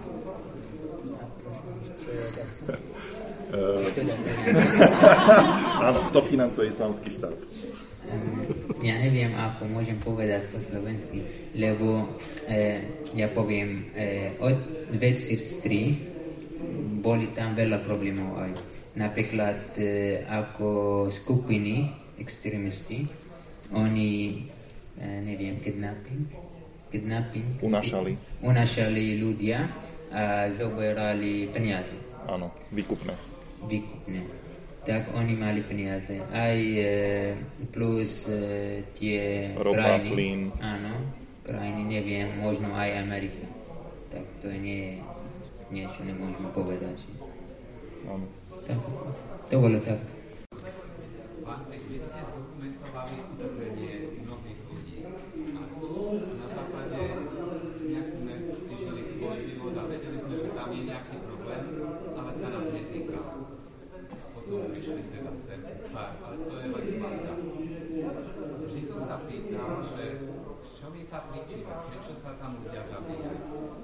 Áno, kto financuje Islamský štát? Ja neviem, ako môžem povedať po slovensky, lebo eh, ja poviem, eh, od dvetisíctri boli tam veľa problémov aj. Napríklad eh, ako skupiny extrémisti, oni, eh, neviem, kidnapping, kidnapping unášali. unášali ľudia a zoberali peniaze. Áno, výkupné. Výkupné. Tak oni mali peniaze. Aj eh, plus eh, tie ropa, krajiny. plyn. Áno, krajiny, neviem, možno aj Amerika. Tak to nie je niečo nemôžeme povedať. Áno. Tak, to bolo takto. Pán Pek, vy ste zdokumentovali utrpenie mnohých ľudí. A na základe nejak sme si žili svoj život a vedeli sme, že tam je nejaký problém, ale sa nás netýka. Potom prišli teda sem pár, ale to je len fakta. Vždy som sa pýtal, že v čom je tá príčina, prečo sa tam ľudia zabíjajú.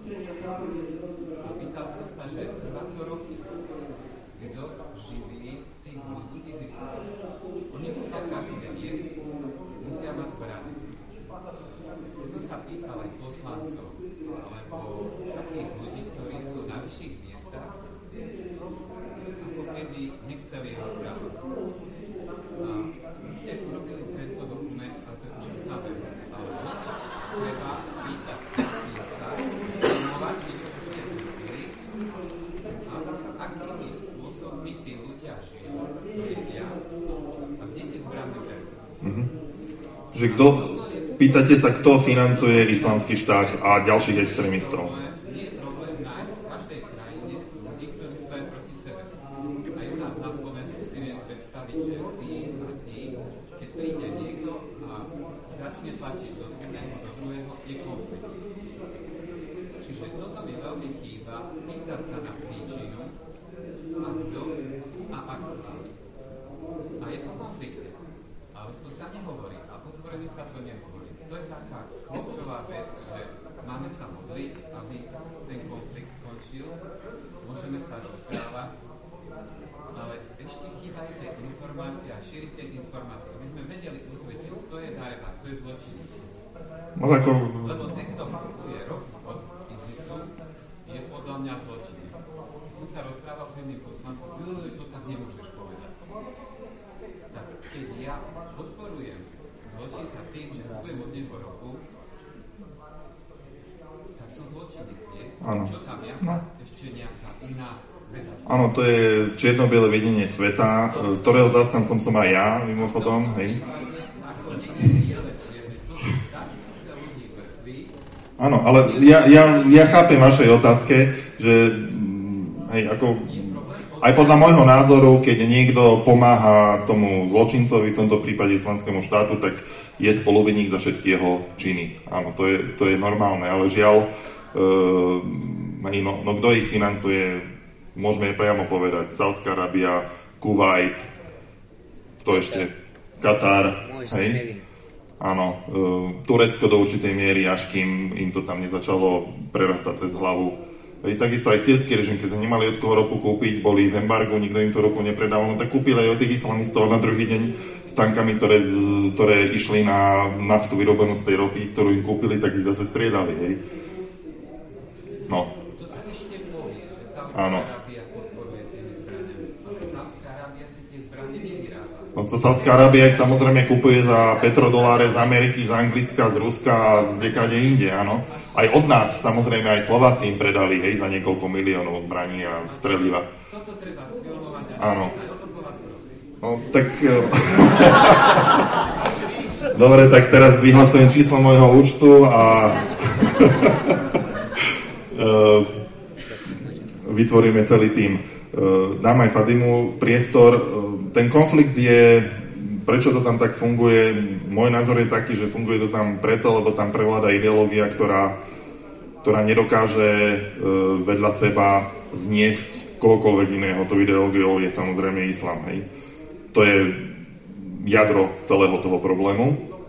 A pýtal som sa, že na to roky, kto živí tých ľudí z islámu. Oni musia každý deň jesť, musia mať zbrane. Ja som sa pýtal aj poslancov, alebo takých ľudí, ktorí sú na vyšších miestach, ako keby nechceli rozprávať. A vy ste urobili tento dokument, a to je čistá vec, ale treba pýtať sa, písať, formovať niečo, čo ste urobili, a aktívnym spôsobom tí ľudia žijú, čo jedia, a kde tie zbrane berú. Mm-hmm. Že kto, pýtate sa, kto financuje Islamský štát a ďalších extrémistov. Nie je problém nájsť v každej krajine ľudí, ktorí stojí proti sebe. Aj u nás na Slovensku si viem predstaviť, že tí a tí, keď príde niekto a začne tlačiť do jedného, do druhého, je konflikt. Čiže toto mi veľmi chýba, pýtať sa na príčinu a kto a ako. A je to konflikte. Ale to sa nehovorí. A potvorene sa to nehovorí. To je taká kľúčová vec, že máme sa modliť, aby ten konflikt skončil. Môžeme sa rozprávať, ale ešte chýbajú tie informácie a šírite informácie, aby sme vedeli usvedčiť, kto je darebák, kto je zločinec. No, ako... Lebo ten, kto kupuje ropu od ISISu, je podľa mňa zločinec. Som sa rozprával s jedným poslancom, to tak nemôžeš povedať. Tak keď ja podporujem zločinca tým, že kupujem od neho ropu, tak som zločinec, nie? Áno. Čo tam je? No. Ešte nejaká iná veda. Áno, to je čierno-biele videnie sveta, ktorého zastancom som aj ja, mimochodom, hej. Áno, ale ja, ja, ja chápem vašej otázke, že hej, ako, aj podľa môjho názoru, keď niekto pomáha tomu zločincovi, v tomto prípade Islamskému štátu, tak je spoluvinník za všetky jeho činy. Áno, to je, to je normálne, ale žiaľ, e, no, no kto ich financuje, môžeme priamo povedať, Saudská Arábia, Kuwait, to ešte, Katar, hej? Áno, e, Turecko do určitej miery, až kým im to tam nezačalo prerastať cez hlavu. Hej, takisto aj sírsky režim, keď sa nemali od koho ropu kúpiť, boli v embargu, nikto im tú ropu nepredával, no tak kúpili aj od tých islamistov na druhý deň s tankami, ktoré, ktoré išli na naftu vyrobenú z tej ropy, ktorú im kúpili, tak ich zase striedali, hej. No. To sa ešte povie, že Saudská Arábia podporuje tými zbraniami, ale Saudská Arábia si tie zbranie nevyrába. No to Saudská Arábia ich samozrejme kupuje za petrodoláre z Ameriky, z Anglicka, z Ruska a z dekade inde, áno. Aj od nás, samozrejme, aj Slováci im predali, hej, za niekoľko miliónov zbraní a streliva. Toto treba sfilmovať a áno. Aj o to po vás prosím. No, tak... Dobre, tak teraz vyhlasujem číslo môjho účtu a... vytvoríme celý tým. Dám aj Fadimu priestor. Ten konflikt je, prečo to tam tak funguje, môj názor je taký, že funguje to tam preto, lebo tam prevláda ideológia, ktorá, ktorá nedokáže vedľa seba zniesť kohokoľvek iného. To ideológiou je samozrejme islám. Hej. To je jadro celého toho problému.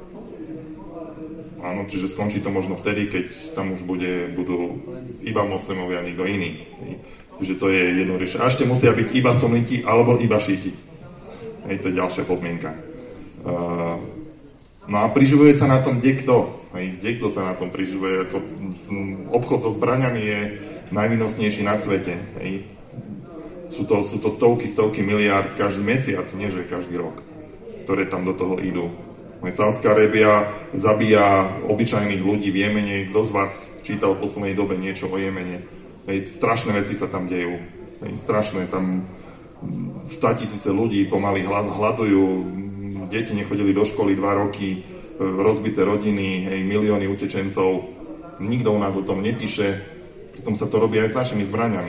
Áno, čiže skončí to možno vtedy, keď tam už bude, budú iba moslimovia a nikto iný. Hej. Čiže to je jedno riešenie. A ešte musia byť iba suniti alebo iba šíti. Hej, to je ďalšia podmienka. Uh, no a priživuje sa na tom kto? Hej, kto sa na tom priživuje? Ako, m, obchod so zbraňami je najvýnosnejší na svete. Hej. Sú to, sú to stovky, stovky miliárd každý mesiac, nie že každý rok, ktoré tam do toho idú. Saudská Arábia zabíja obyčajných ľudí v Jemene. Kto z vás čítal v poslednej dobe niečo o Jemene? Hej, strašné veci sa tam dejú. Hej, strašné, tam státisíce ľudí pomaly hľadujú, deti nechodili do školy dva roky, rozbité rodiny, hej, milióny utečencov. Nikto u nás o tom nepíše. Pritom sa to robí aj s našimi zbraňami.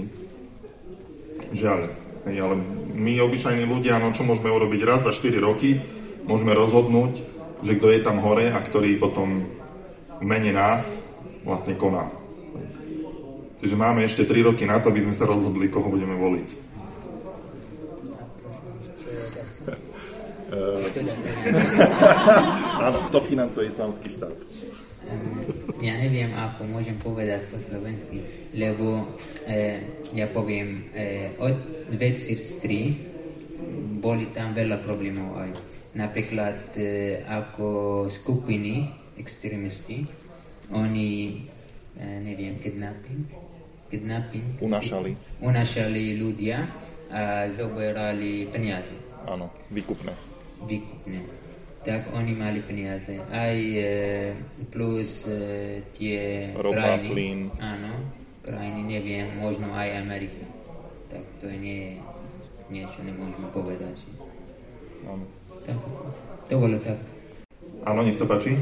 Žiaľ. Hej, ale my, obyčajní ľudia, no čo môžeme urobiť raz za štyri roky? Môžeme rozhodnúť, že kto je tam hore a ktorý potom v mene nás vlastne koná. Čiže máme ešte tri roky na to, aby sme sa rozhodli, koho budeme voliť. Áno, kto financuje Islamský štát? Ja neviem, ako môžem povedať po slovensky, lebo eh, ja poviem, eh, od dvetisíctri boli tam veľa problémov aj. Napríklad eh, ako skupiny, extrémisti, oni, eh, neviem, kidnapping, kidnapping, unášali. unášali ľudia a zoberali peniaze. Áno, výkupné. Výkupné. Tak oni mali peniaze. Aj e, plus e, tie ropa, krajiny. plyn. Áno, krajiny, neviem, možno aj Amerika. Tak to je nie, niečo, nemôžeme povedať. Áno. Tak, to bolo tak. Áno, nech sa páči.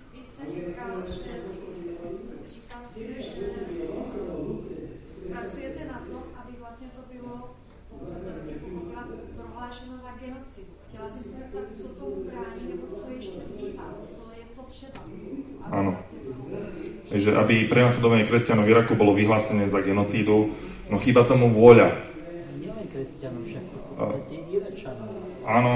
Pracujete na tom, aby vlastne to bylo prohlášeno za genocidu. Chtěla jsem se zeptat, co to ubrání, nebo co ještě zbývá, co je potřeba. Áno. Takže aby prenasledovanie kresťanov v Iraku bolo vyhlásené za genocídu, no chýba tomu vôľa. Nielen kresťanov, však to je Iračanov. Áno,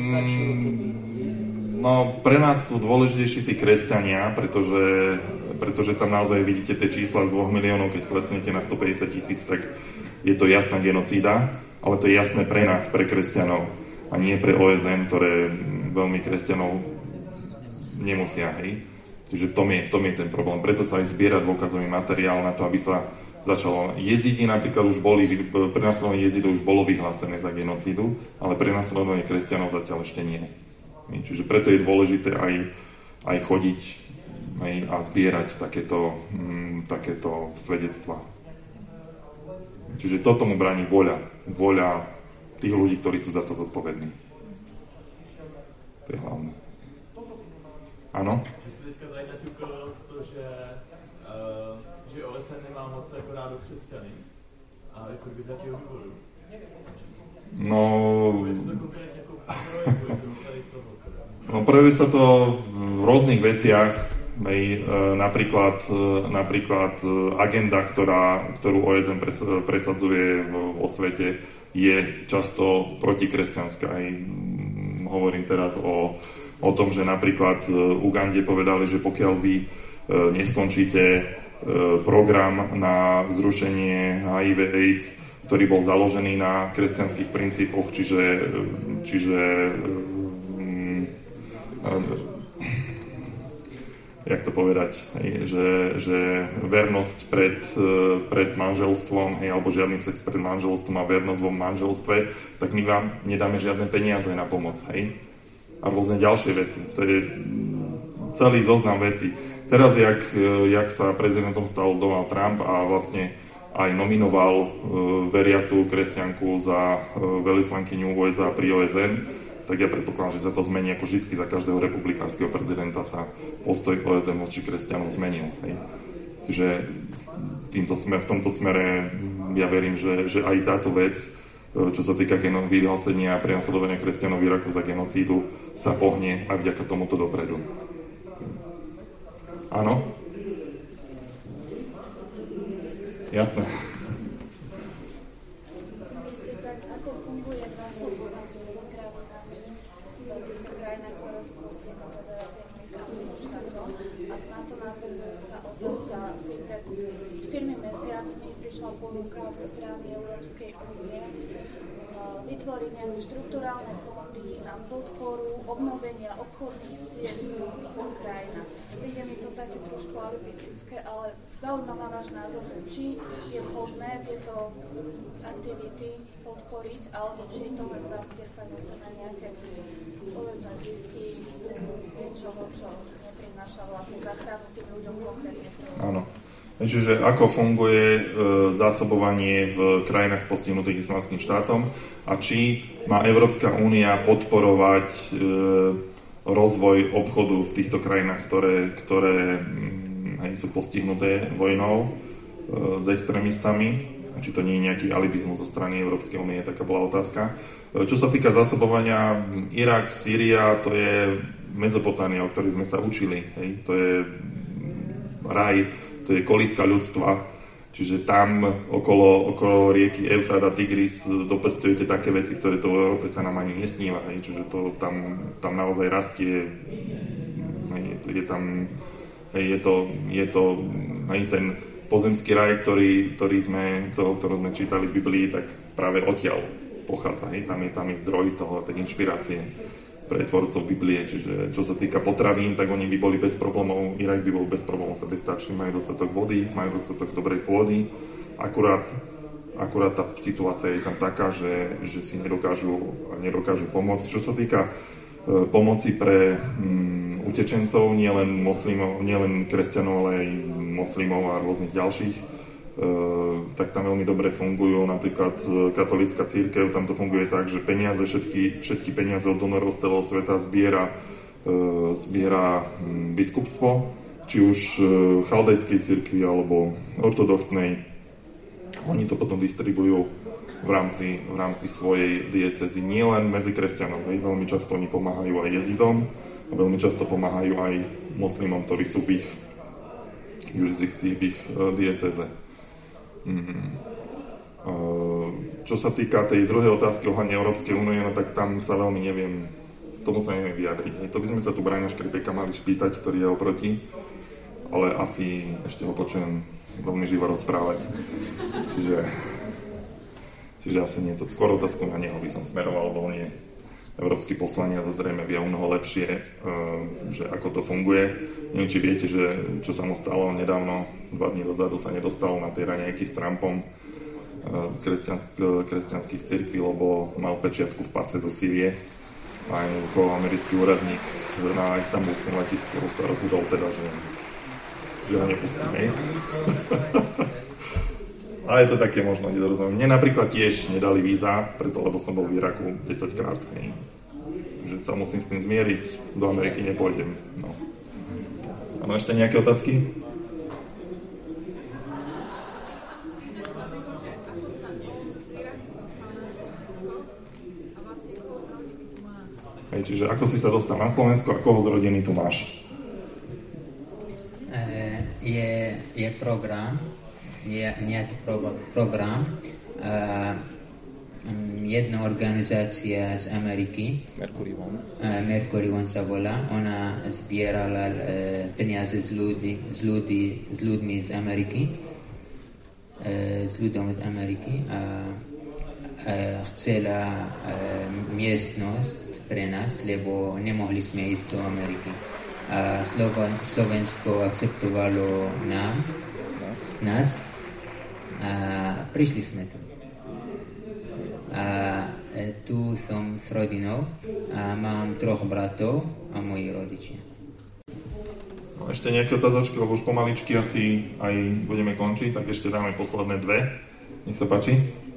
no pre nás sú dôležitejší tí kresťania, pretože, pretože tam naozaj vidíte tie čísla z dvoch miliónov, keď klesnete na stopäťdesiat tisíc, tak je to jasná genocída, ale to je jasné pre nás, pre kresťanov. A nie pre ó es en, ktoré veľmi kresťanov nemusia, hej. Čiže v tom, je, v tom je ten problém. Preto sa aj zbiera dôkazový materiál na to, aby sa začalo. Jezidi napríklad už boli, prenasledovanie jezidov už bolo vyhlásené za genocídu, ale prenasledovanie kresťanov zatiaľ ešte nie. Čiže preto je dôležité aj, aj chodiť aj, a zbierať takéto, hm, takéto svedectvá. Čiže to tomu bráni voľa. Voľa tých ľudí, ktorí sú za to zodpovední. To je hlavné. Áno? Vy ste teďka tady naťukl to, že, uh, že ó es en nemá moc jako rádo křesťany. A jako by za těho důvodu. No... No prejavuje sa to v rôznych veciach. Hej, napríklad, napríklad agenda, ktorá, ktorú ó es en presadzuje vo svete, je často protikresťanská. Aj hovorím teraz o, o tom, že napríklad Ugande povedali, že pokiaľ vy neskončíte program na zrušenie há í vé AIDS, ktorý bol založený na kresťanských princípoch, čiže, čiže jak to povedať, že, že vernosť pred, pred manželstvom, hej, alebo žiadny sex pred manželstvom a vernosť vo manželstve, tak my vám nedáme žiadne peniaze na pomoc, hej. A rôzne ďalšie veci. To je celý zoznam vecí. Teraz, jak, jak sa prezidentom stal Donald Trump a vlastne aj nominoval uh, veriacu kresťanku za uh, veľvyslankyňu ú es á pri ó es en, tak ja predpokladám, že sa to zmení ako vždy za každého republikánskeho prezidenta sa postoj ó es en voči kresťanom zmenil. Hej. Čiže týmto smer, v tomto smere ja verím, že, že aj táto vec, čo sa týka geno- vyhlásenia a prenasledovania kresťanov v Iraku za genocídu, sa pohne aj vďaka tomuto dopredu. Áno? Jasné. Ako funguje zásobovanie potravinami do týchto krajinách, ktoré sú postihnuté tým islamským štátom? A na to nadväzujúca otázka, si pred štyrmi mesiacmi prišla ponuka zo strany Európskej únie vytvoriť nejaké štrukturálne fondy na podporu obnovenia obchodných ciest v týchto krajinách. Príde mi to také trošku alibistické, ale zaujíma ma váš názor, či je vhodné tieto aktivity podporiť, alebo či je to len zastierka zase na nejaké povedzme zisky z niečoho, čo neprináša vlastne záchranu tým ľuďom konkrétne. Áno. Čiže ako funguje e, zásobovanie v krajinách postihnutých islamským štátom a či má Európska únia podporovať e, rozvoj obchodu v týchto krajinách, ktoré, ktoré hej, sú postihnuté vojnou. s extrémistami. Či to nie je nejaký alibizmus zo strany Európskej únie, taká bola otázka. Čo sa týka zásobovania, Irak, Sýria, to je Mezopotámia, o ktorej sme sa učili. Hej. To je raj, to je kolíska ľudstva. Čiže tam okolo, okolo rieky Eufrat a Tigris dopestujete také veci, ktoré to v Európe sa nám ani nesníva. Hej. Čiže to tam, tam naozaj rastie. Hej, je tam, hej, je to, je to hej, ten pozemský raj, ktorý, ktorý sme, toho, ktorý sme čítali v Biblii, tak práve odtiaľ pochádza. Hej. Tam je tam je zdroj toho, tej inšpirácie pre tvorcov Biblie. Čiže čo sa týka potravín, tak oni by boli bez problémov, Irak by bol bez problémov sebestačný, majú dostatok vody, majú dostatok dobrej pôdy. Akurát, akurát tá situácia je tam taká, že, že si nedokážu, nedokážu pomôcť. Čo sa týka e, pomoci pre mm, utečencov, nielen moslimov, nielen kresťanov, ale aj moslimov a rôznych ďalších, e, tak tam veľmi dobre fungujú. Napríklad katolícka cirkev, tam to funguje tak, že peniaze, všetky, všetky peniaze od donorov z celého sveta zbiera, e, zbiera m, biskupstvo, či už e, chaldejskej cirkvi alebo ortodoxnej. Oni to potom distribujú v rámci, v rámci svojej diecézy, nie len medzi kresťanov. Veľmi často oni pomáhajú aj jezidom a veľmi často pomáhajú aj moslimom, ktorí sú v ich jurisdikcii, v ich uh, diecéze. Mm-hmm. Uh, čo sa týka tej druhej otázky ohľadne Európskej únie, no tak tam sa veľmi neviem, tomu sa neviem vyjadriť. To by sme sa tu Braňa Škripeka mali spýtať, ktorý je oproti, ale asi ešte ho počujem veľmi živo rozprávať. Čiže, čiže asi nie. To skôr otázku na neho by som smeroval, lebo on je európsky poslanec a zrejme vie o mnoho lepšie, že ako to funguje. Neviem, či viete, že čo sa mu stalo nedávno, dva dní dozadu sa nedostal na tej raňajky s Trumpom z kresťansk- kresťanských cirkví, lebo mal pečiatku v pase zo Sýrie a jednoducho americký úradník na istanbulskom letisku sa rozhodol teda, že, že ho nepustíme. Ale je to také možno nedorozumiem. Mne napríklad tiež nedali víza, preto lebo som bol v Iraku desaťkrát. Hej. Že sa musím s tým zmieriť. Do Ameriky nepôjdem. No. Áno, ešte nejaké otázky? Hej, čiže ako si sa dostal na Slovensku a koho z rodiny tu máš? Je, je program, je nejaký pro, program, uh, jedna organizácia z Ameriky, Mercury One, uh, Mercury One sa volá, ona zbierala uh, peniaze z ľudí, z ľudí, z ľuďmi z Ameriky, uh, s ľuďom z Ameriky a uh, chcela uh, miestnosť pre nás, lebo nemohli sme ísť do Ameriky. A Sloven, Slovensko akceptovalo nám, nás a prišli sme tu. A tu som s rodinou a mám troch bratov a moji rodičia. No, ešte nejaké otázočky, lebo už pomaličky asi aj budeme končiť, tak ešte dáme posledné dve. Nech sa páči.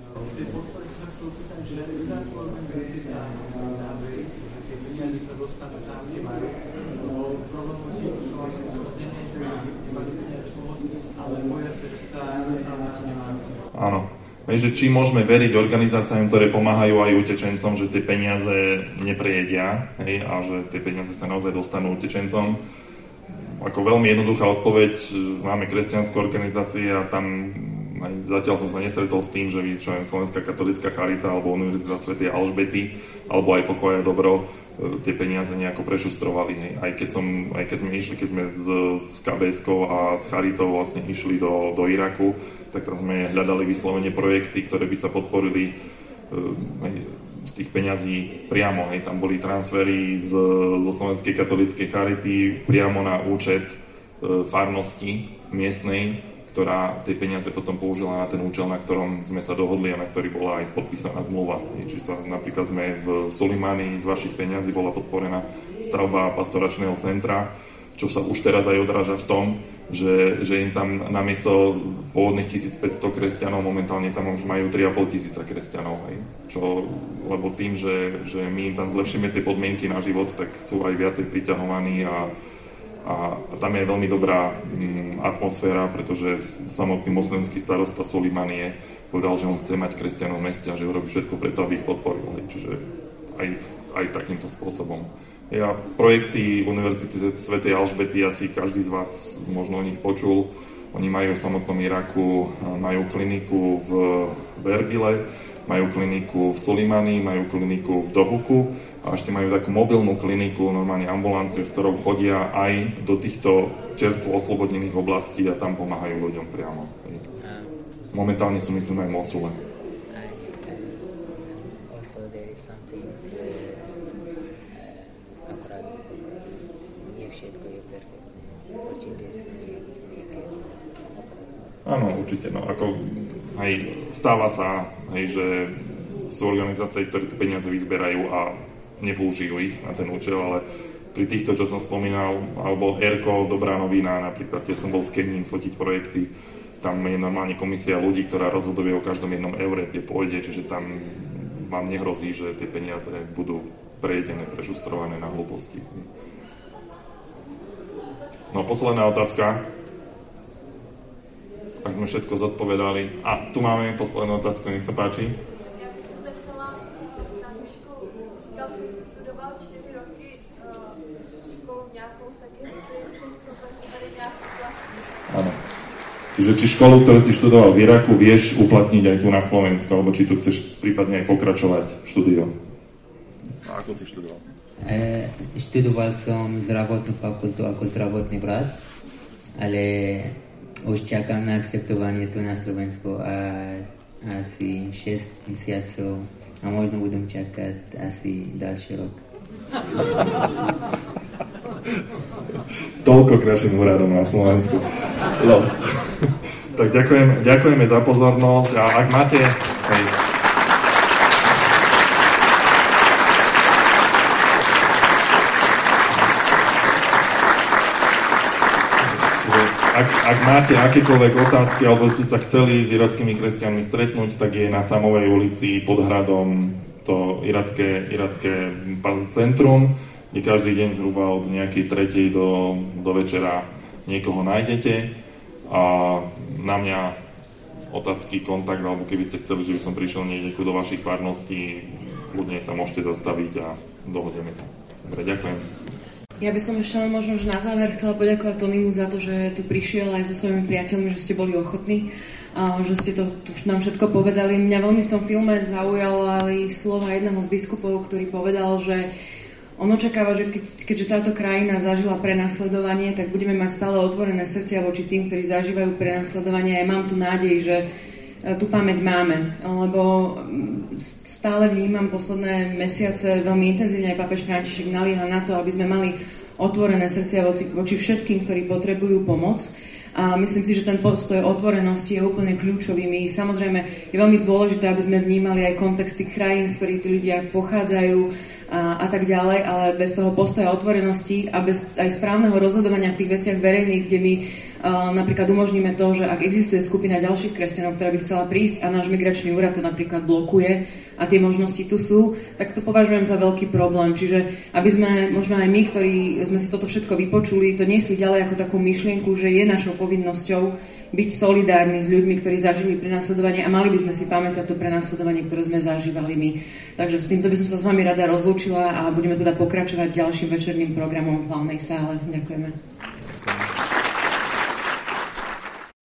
Áno. Že či môžeme veriť organizáciám, ktoré pomáhajú aj utečencom, že tie peniaze neprejedia, hej, a že tie peniaze sa naozaj dostanú utečencom. Ako veľmi jednoduchá odpoveď, máme kresťanskú organizáciu a tam aj zatiaľ som sa nestretol s tým, že by čo je Slovenská katolícka charita alebo Univerzita svätej Alžbety alebo aj Pokoj a dobro tie peniaze nejako prešustrovali. Hej. Aj keď som, aj keď sme išli, keď sme s, s ká bé eskou a s charitou vlastne išli do, do Iraku, tak tam sme hľadali vyslovene projekty, ktoré by sa podporili hej, z tých peňazí priamo. Hej. Tam boli transfery z, zo Slovenskej katolíckej charity priamo na účet e, farnosti miestnej, ktorá tie peniaze potom použila na ten účel, na ktorom sme sa dohodli a na ktorý bola aj podpísaná zmluva. Čiže sa napríklad sme v Sulimani z vašich peňazí bola podporená stavba pastoračného centra, čo sa už teraz aj odráža v tom, že, že im tam namiesto pôvodných tisícpäťsto kresťanov momentálne tam už majú tri a pol tisíca kresťanov. Hej. Čo, lebo tým, že, že my im tam zlepšíme tie podmienky na život, tak sú aj viacej priťahovaní a, a A tam je veľmi dobrá mm, atmosféra, pretože samotný moslimský starosta Solimanie povedal, že on chce mať kresťanov v meste a že urobí všetko preto, aby ich podporil. Čiže aj, aj takýmto spôsobom. Ja projekty Univerzity svätej Alžbety, asi každý z vás možno o nich počul. Oni majú v samotnom Iraku, majú kliniku v Erbile, majú kliniku v Solimani, majú kliniku v Dohuku a ešte majú takú mobilnú kliniku, normálne ambulanciu, s ktorou chodia aj do týchto čerstvo oslobodnených oblastí a tam pomáhajú ľuďom priamo. Momentálne sú, myslím, aj v Mosule. Áno, určite. No, ako, hej, stáva sa, hej, že sú organizácie, ktoré tie peniaze vyzberajú a nepoužijú ich na ten účel, ale pri týchto, čo som spomínal, alebo Erko, Dobrá novina, napríklad, keď som bol v Kenii fotiť projekty, tam je normálne komisia ľudí, ktorá rozhoduje o každom jednom eure, kde pôjde, čiže tam vám nehrozí, že tie peniaze budú prejedené, prešustrované na hlúposti. No, posledná otázka. Ak sme všetko zodpovedali. A tu máme poslednú otázku, nech sa páči. Ja bych se zeptala na tu školu. Říkal, že jsi studoval čtyři roky školu nějakou, tak jestli jsi schopen tady nějak uplatnit. Áno. Čiže či školu, ktorú si študoval v Iraku, vieš uplatniť aj tu na Slovensku, alebo či tu chceš prípadne aj pokračovať v štúdiu? A ako si študoval? E, študoval som zdravotnú fakultu ako zdravotný brat, ale už čakám na akceptovanie tu na Slovensku a asi šesť mesiacov a možno budem čakať asi ďalší rok. Toľko k našim úradom na Slovensku. No. Tak ďakujem, ďakujeme za pozornosť a ak máte... Hej. Ak, ak máte akékoľvek otázky alebo ste sa chceli s irackými kresťanmi stretnúť, tak je na Samovej ulici pod hradom to iracké, iracké centrum, kde každý deň zhruba od nejakej tretej do, do večera niekoho nájdete a na mňa otázky, kontakt, alebo keby ste chceli, že by som prišiel niekde do vašich farností, ľudne sa môžete zastaviť a dohodneme sa. Dobre, ďakujem. Ja by som ešte možno už na záver chcela poďakovať Tonymu za to, že tu prišiel aj so svojimi priateľmi, že ste boli ochotní, a že ste to tu nám všetko povedali. Mňa veľmi v tom filme zaujali slova jedného z biskupov, ktorý povedal, že on očakáva, že keď, keďže táto krajina zažila prenasledovanie, tak budeme mať stále otvorené srdcia voči tým, ktorí zažívajú prenasledovanie. Ja mám tu nádej, že tú pamäť máme, lebo stále vnímam posledné mesiace veľmi intenzívne, aj pápež František nalieha na to, aby sme mali otvorené srdcia voči, voči všetkým, ktorí potrebujú pomoc. A myslím si, že ten postoj otvorenosti je úplne kľúčový. My, samozrejme, je veľmi dôležité, aby sme vnímali aj kontexty krajín, z ktorých tí ľudia pochádzajú a, a tak ďalej, ale bez toho postoja otvorenosti a bez aj správneho rozhodovania v tých veciach verejných, kde my Uh, napríklad umožníme to, že ak existuje skupina ďalších kresťanov, ktorá by chcela prísť a náš migračný úrad to napríklad blokuje a tie možnosti tu sú, tak to považujem za veľký problém. Čiže aby sme, možno aj my, ktorí sme si toto všetko vypočuli, to niesli ďalej ako takú myšlienku, že je našou povinnosťou byť solidárni s ľuďmi, ktorí zažili prenasledovanie a mali by sme si pamätať to prenasledovanie, ktoré sme zažívali my. Takže s týmto by som sa s vami rada rozlúčila a budeme teda pokračovať ďalším večerným programom v hlavnej sále. Ďakujeme.